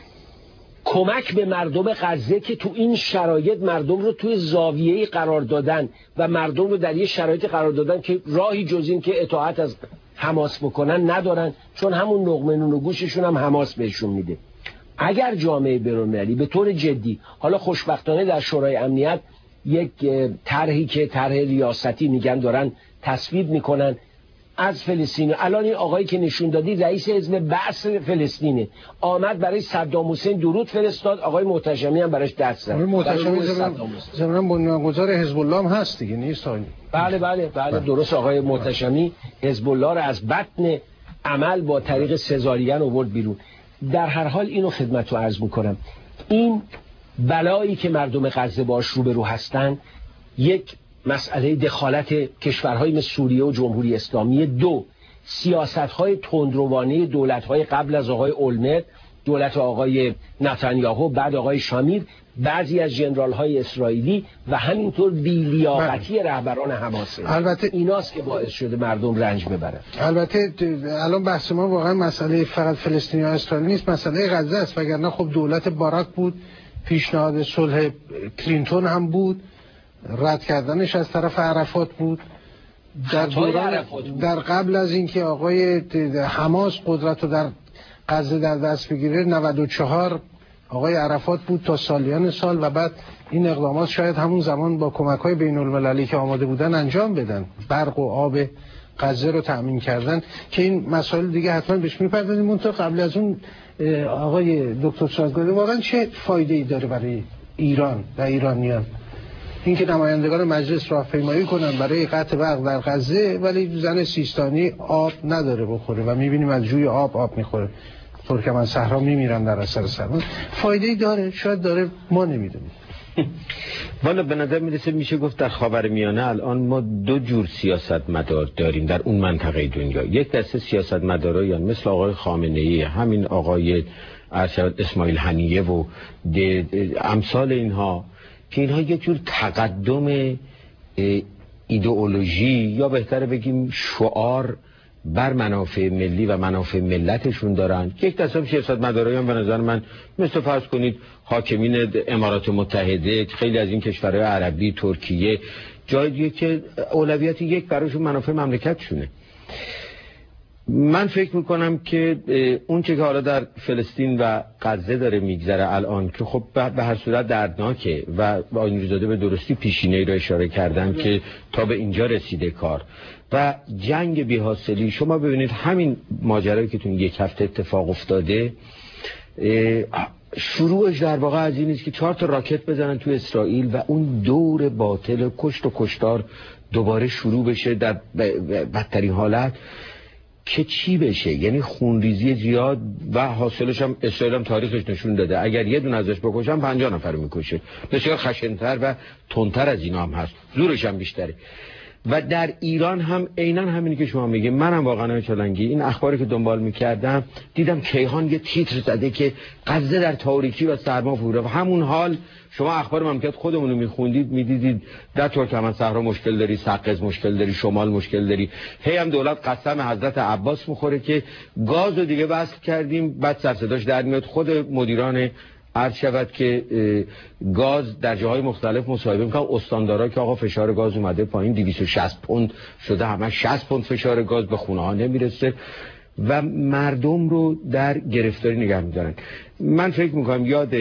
B: کمک به مردم غزه که تو این شرایط مردم رو توی زاویه‌ای قرار دادن و مردم رو در یه شرایطی قرار دادن که راهی جز این که اطاعت از حماس بکنن ندارن، چون همون نقمه نون و گوششون هم حماس بهشون میده. اگر جامعه بین‌المللی به طور جدی، حالا خوشبختانه در شورای امنیت یک طرحی که طرح ریاستی میگن دارن تصویب میکنن از فلسطین، الان این آقایی که نشون دادی رئیس حزب بعث فلسطینه، آمد برای صدام حسین درود فرستاد، آقای محتشمی هم براش دست زد.
A: آقای محتشمی زمیناً بنیانگذار حزب الله هم هست دیگه، نیست؟
B: بله بله بله درست. آقای محتشمی حزب الله رو از بطن عمل با طریق سزارین آورد بیرون. در هر حال اینو خدمتتون عرض میکنم، این بلایی که مردم غزه باش روبرو هستن، یک مسئله دخالت کشورهای مثل سوریه و جمهوری اسلامی، دو سیاست‌های تندروانه دولت‌های قبل از آقای اولمرت، دولت آقای نتانیاهو، بعد آقای شامیر، بعضی از ژنرال‌های اسرائیلی و همینطور بی‌لیاقتی رهبران حماس.
A: البته
B: ایناست که باعث شده مردم رنج ببرن.
A: البته الان بحث ما واقعا مسئله فقط فلسطین و اسرائیل نیست، مسئله غزه است، وگرنه خب دولت باراک بود، پیشنهاد صلح کلینتون هم بود، رد کردنش از طرف عرفات بود. در دوران در قبل از اینکه آقای حماس قدرت رو در غزه در دست بگیره نود و چهار آقای عرفات بود تا سالیان سال، و بعد این اقدامات شاید همون زمان با کمک‌های بین‌المللی که آماده بودن انجام بدن، برق و آب غزه رو تأمین کردن، که این مسائل دیگه حتما بهش می‌پردازیم. اون تا قبل از اون آقای دکتر سازگاری واقعا چه فایده‌ای داره برای ایران و ایرانیان اینکه نمایندگان مجلس راهپیمایی کنن برای قطع برق در غزه، ولی زن سیستانی آب نداره بخوره و می‌بینیم از جوی آب آب می‌خوره، ترکمن صحرا میمیرن در اثر سرما؟ فایده‌ای داره؟ شاید داره، ما نمیدونیم.
C: والا به نظر میرسه میشه گفت در خاورمیانه الان ما دو جور سیاستمدار داریم در اون منطقه دنیا. یک دسته سیاستمدارایان مثل آقای خامنه‌ای، همین آقای ارشد اسماعیل هنیه و امثال اینها، که اینها یک جور تقدم ایدئولوژی یا بهتره بگیم شعار بر منافع ملی و منافع ملتشون دارن. یک دسته سیاستمدارایان به نظر من مثل فرض کنید حاکمین امارات متحده، خیلی از این کشورهای عربی، ترکیه، جایی که اولویت یک براشون منافع مملکتشونه. من فکر میکنم که اون چه که حالا در فلسطین و غزه داره میگذره الان، که خب به هر صورت دردناکه و آقای نوری‌زاده به درستی پیشینه‌ای رو اشاره کردن که تا به اینجا رسیده کار و جنگ بی‌حاصلی. شما ببینید همین ماجرایی که تو یک هفته اتفاق افتاده، شروعش در واقع از این است که چهار تا راکت بزنن تو اسرائیل و اون دور باطل کشت و کشتار دوباره شروع بشه در بدترین حالت، که چی بشه؟ یعنی خونریزی زیاد و حاصلش هم اسرائیل هم تاریخش نشون داده اگر یه دونه ازش بکشن پنجاه نفر میکشه. بسیار خشن‌تر و تندتر از اینا هم هست، زورش هم بیشتره. و در ایران هم عیناً همینی که شما میگید. منم واقعا چالنگی این اخباری که دنبال میکردم دیدم کیهان یه تیتر زده که غزه در تاریکی و سرما فرو رفت. همون حال شما اخبار مملکت خودمون رو میخوندید میدیدید در ترکمن صحرا مشکل داری، سقز مشکل داری، شمال مشکل داری. هی هم دولت قسم حضرت عباس میخوره که گاز رو دیگه وصل کردیم، بعد سر صداش در میاد. خود مدیران عرض شود که گاز در جاهای مختلف مصاحبه میکنن، استاندارا که آقا فشار گاز اومده پایین، دویست و شصت پوند شده، همه شصت پوند فشار گاز به خونه ها نمیرسه و مردم رو در گرفتاری نگه میدارن. من فکر میکنم یاد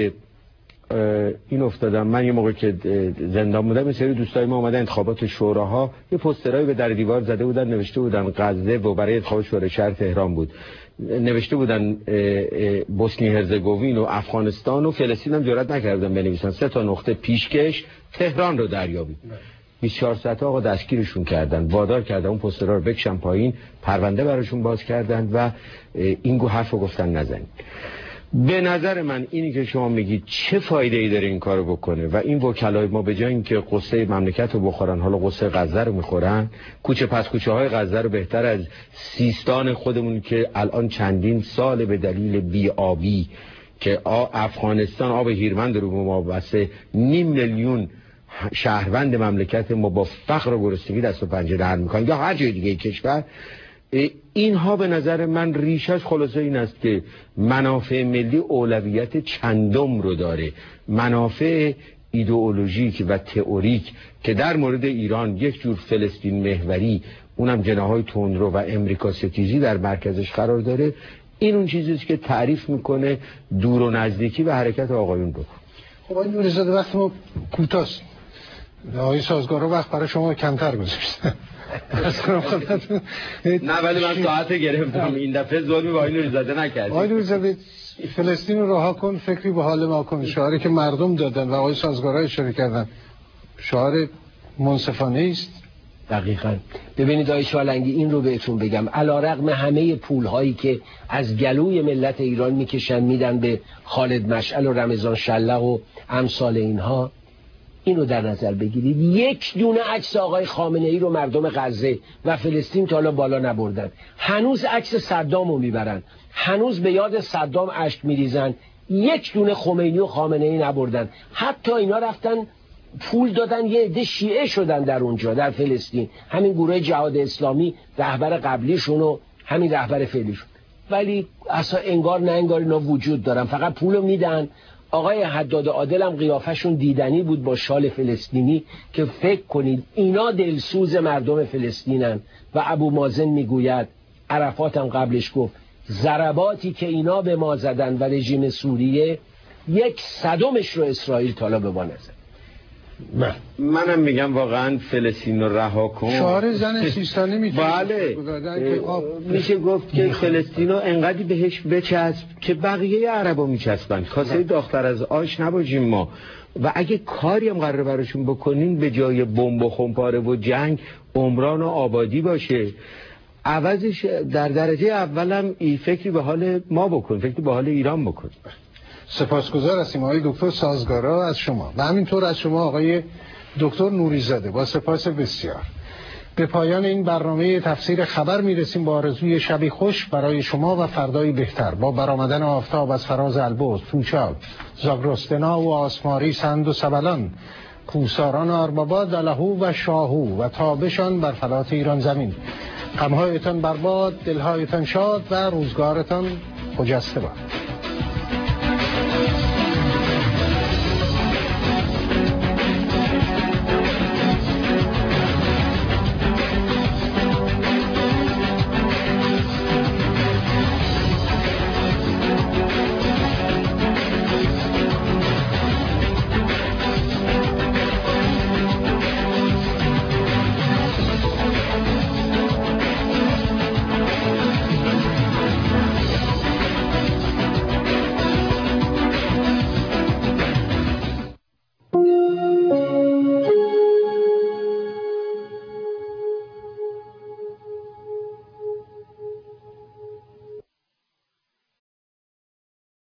C: این افتادم، من یه موقع که زندان بودم یه سری دوستای ما اومدن انتخابات شوراها یه پوسترایی به در دیوار زده بودن، نوشته بودن غزه و برای انتخابات شورای شهر تهران بود، نوشته بودن بوسنی هرزگوین و افغانستان و فلسطین هم جرئت نکردن بنویسن، سه تا نقطه پیشکش تهران رو دریابید. بیست و چهار ساعته آقا دستگیرشون کردن، وادار کردن اون پوسترها رو بکشن پایین، پرونده براشون باز کردن و این گو حرفو گفتن نزنید. به نظر من اینی که شما میگید چه فایده ای داره این کارو بکنه و این وکلای ما به جای اینکه قصه مملکت رو بخورن حالا قصه غزه رو میخورن، کوچه پس کوچه های غزه رو بهتر از سیستان خودمون که الان چندین سال به دلیل بی‌آبی که افغانستان آب هیرمند رو به ما بسته، نیم میلیون شهروند مملکت ما با فقر و گرسنگی دست و پنجه نرم میکنن یا هر جای دیگه کشور. اینها به نظر من ریشش خلاصه این است که منافع ملی اولویت چندم رو داره، منافع ایدئولوژیک و تئوریک که در مورد ایران یک جور فلسطین محوری، اونم جناح‌های تندرو و امریکا ستیزی در مرکزش قرار داره. این اون چیزیست که تعریف میکنه دور و نزدیکی و حرکت آقایون رو.
A: خب آقای نوری‌زاده وقت ما کوتاست، آقای سازگارا وقت برای شما کمتر گذاشتن.
C: نه ولی من ساعت گرفتم این دفعه ظلمی با آقای نوری‌زاده نکردید.
A: آقای نوری‌زاده فلسطین رو رها کن، فکری به حال ما کن، شعاری که مردم دادن و آقای سازگارا اشاره کردن شعار منصفانه است.
B: دقیقاً. ببینید آقای شالنگی این رو بهتون بگم، علیرغم همه پولهایی که از گلوی ملت ایران میکشن میدن به خالد مشعل و رمضان شلق و امثال اینها، این رو در نظر بگیرید یک دونه عکس آقای خامنه ای رو مردم غزه و فلسطین تا حالا بالا نبردن. هنوز عکس صدام رو میبرن، هنوز به یاد صدام اشک میریزن، یک دونه خمینی و خامنه ای نبردن. حتی اینا رفتن پول دادن یه عده شیعه شدن در اونجا در فلسطین، همین گروه جهاد اسلامی رهبر قبلیشون و همین رهبر فعلیشون، ولی اصلا انگار نه انگار اینا وجود دارن، فقط پولو میدن. آقای حداد عادل هم قیافشون دیدنی بود با شال فلسطینی که فکر کنید اینا دلسوز مردم فلسطینن و ابو مازن میگوید، عرفات هم قبلش گفت ضرباتی که اینا به ما زدن و رژیم سوریه یک صدمش رو اسرائیل تالا به ما نزد.
C: من منم میگم واقعا فلسطین رو رها کن.
A: شعار زن سیستانی میتونه
C: بله میشه گفت که فلسطین رو انقدر بهش بچسب که بقیه عربا میچسبن، کاسه داختر از آش نباشیم ما. و اگه کاری هم قراره براشون بکنین به جای بمب و خمپاره و جنگ عمران و آبادی باشه، عوضش در درجه اولم ای فکری به حال ما بکن، فکری به حال ایران بکن.
A: سپاسگزار هستیم آقای دکتر سازگارا از شما و همینطور از شما آقای دکتر نوری‌زاده، با سپاس بسیار. به پایان این برنامه تفسیر خبر میرسیم با آرزوی شبی خوش برای شما و فردایی بهتر. با برآمدن آفتاب از فراز البرز، توچال، زاگرستنا و آسماری، سند و سبلان، کوساران آربابا، دلهو و شاهو و تابشان بر فلات ایران زمین. غمهایتان برباد، دلهایتان شاد و روزگارتان خجسته باد.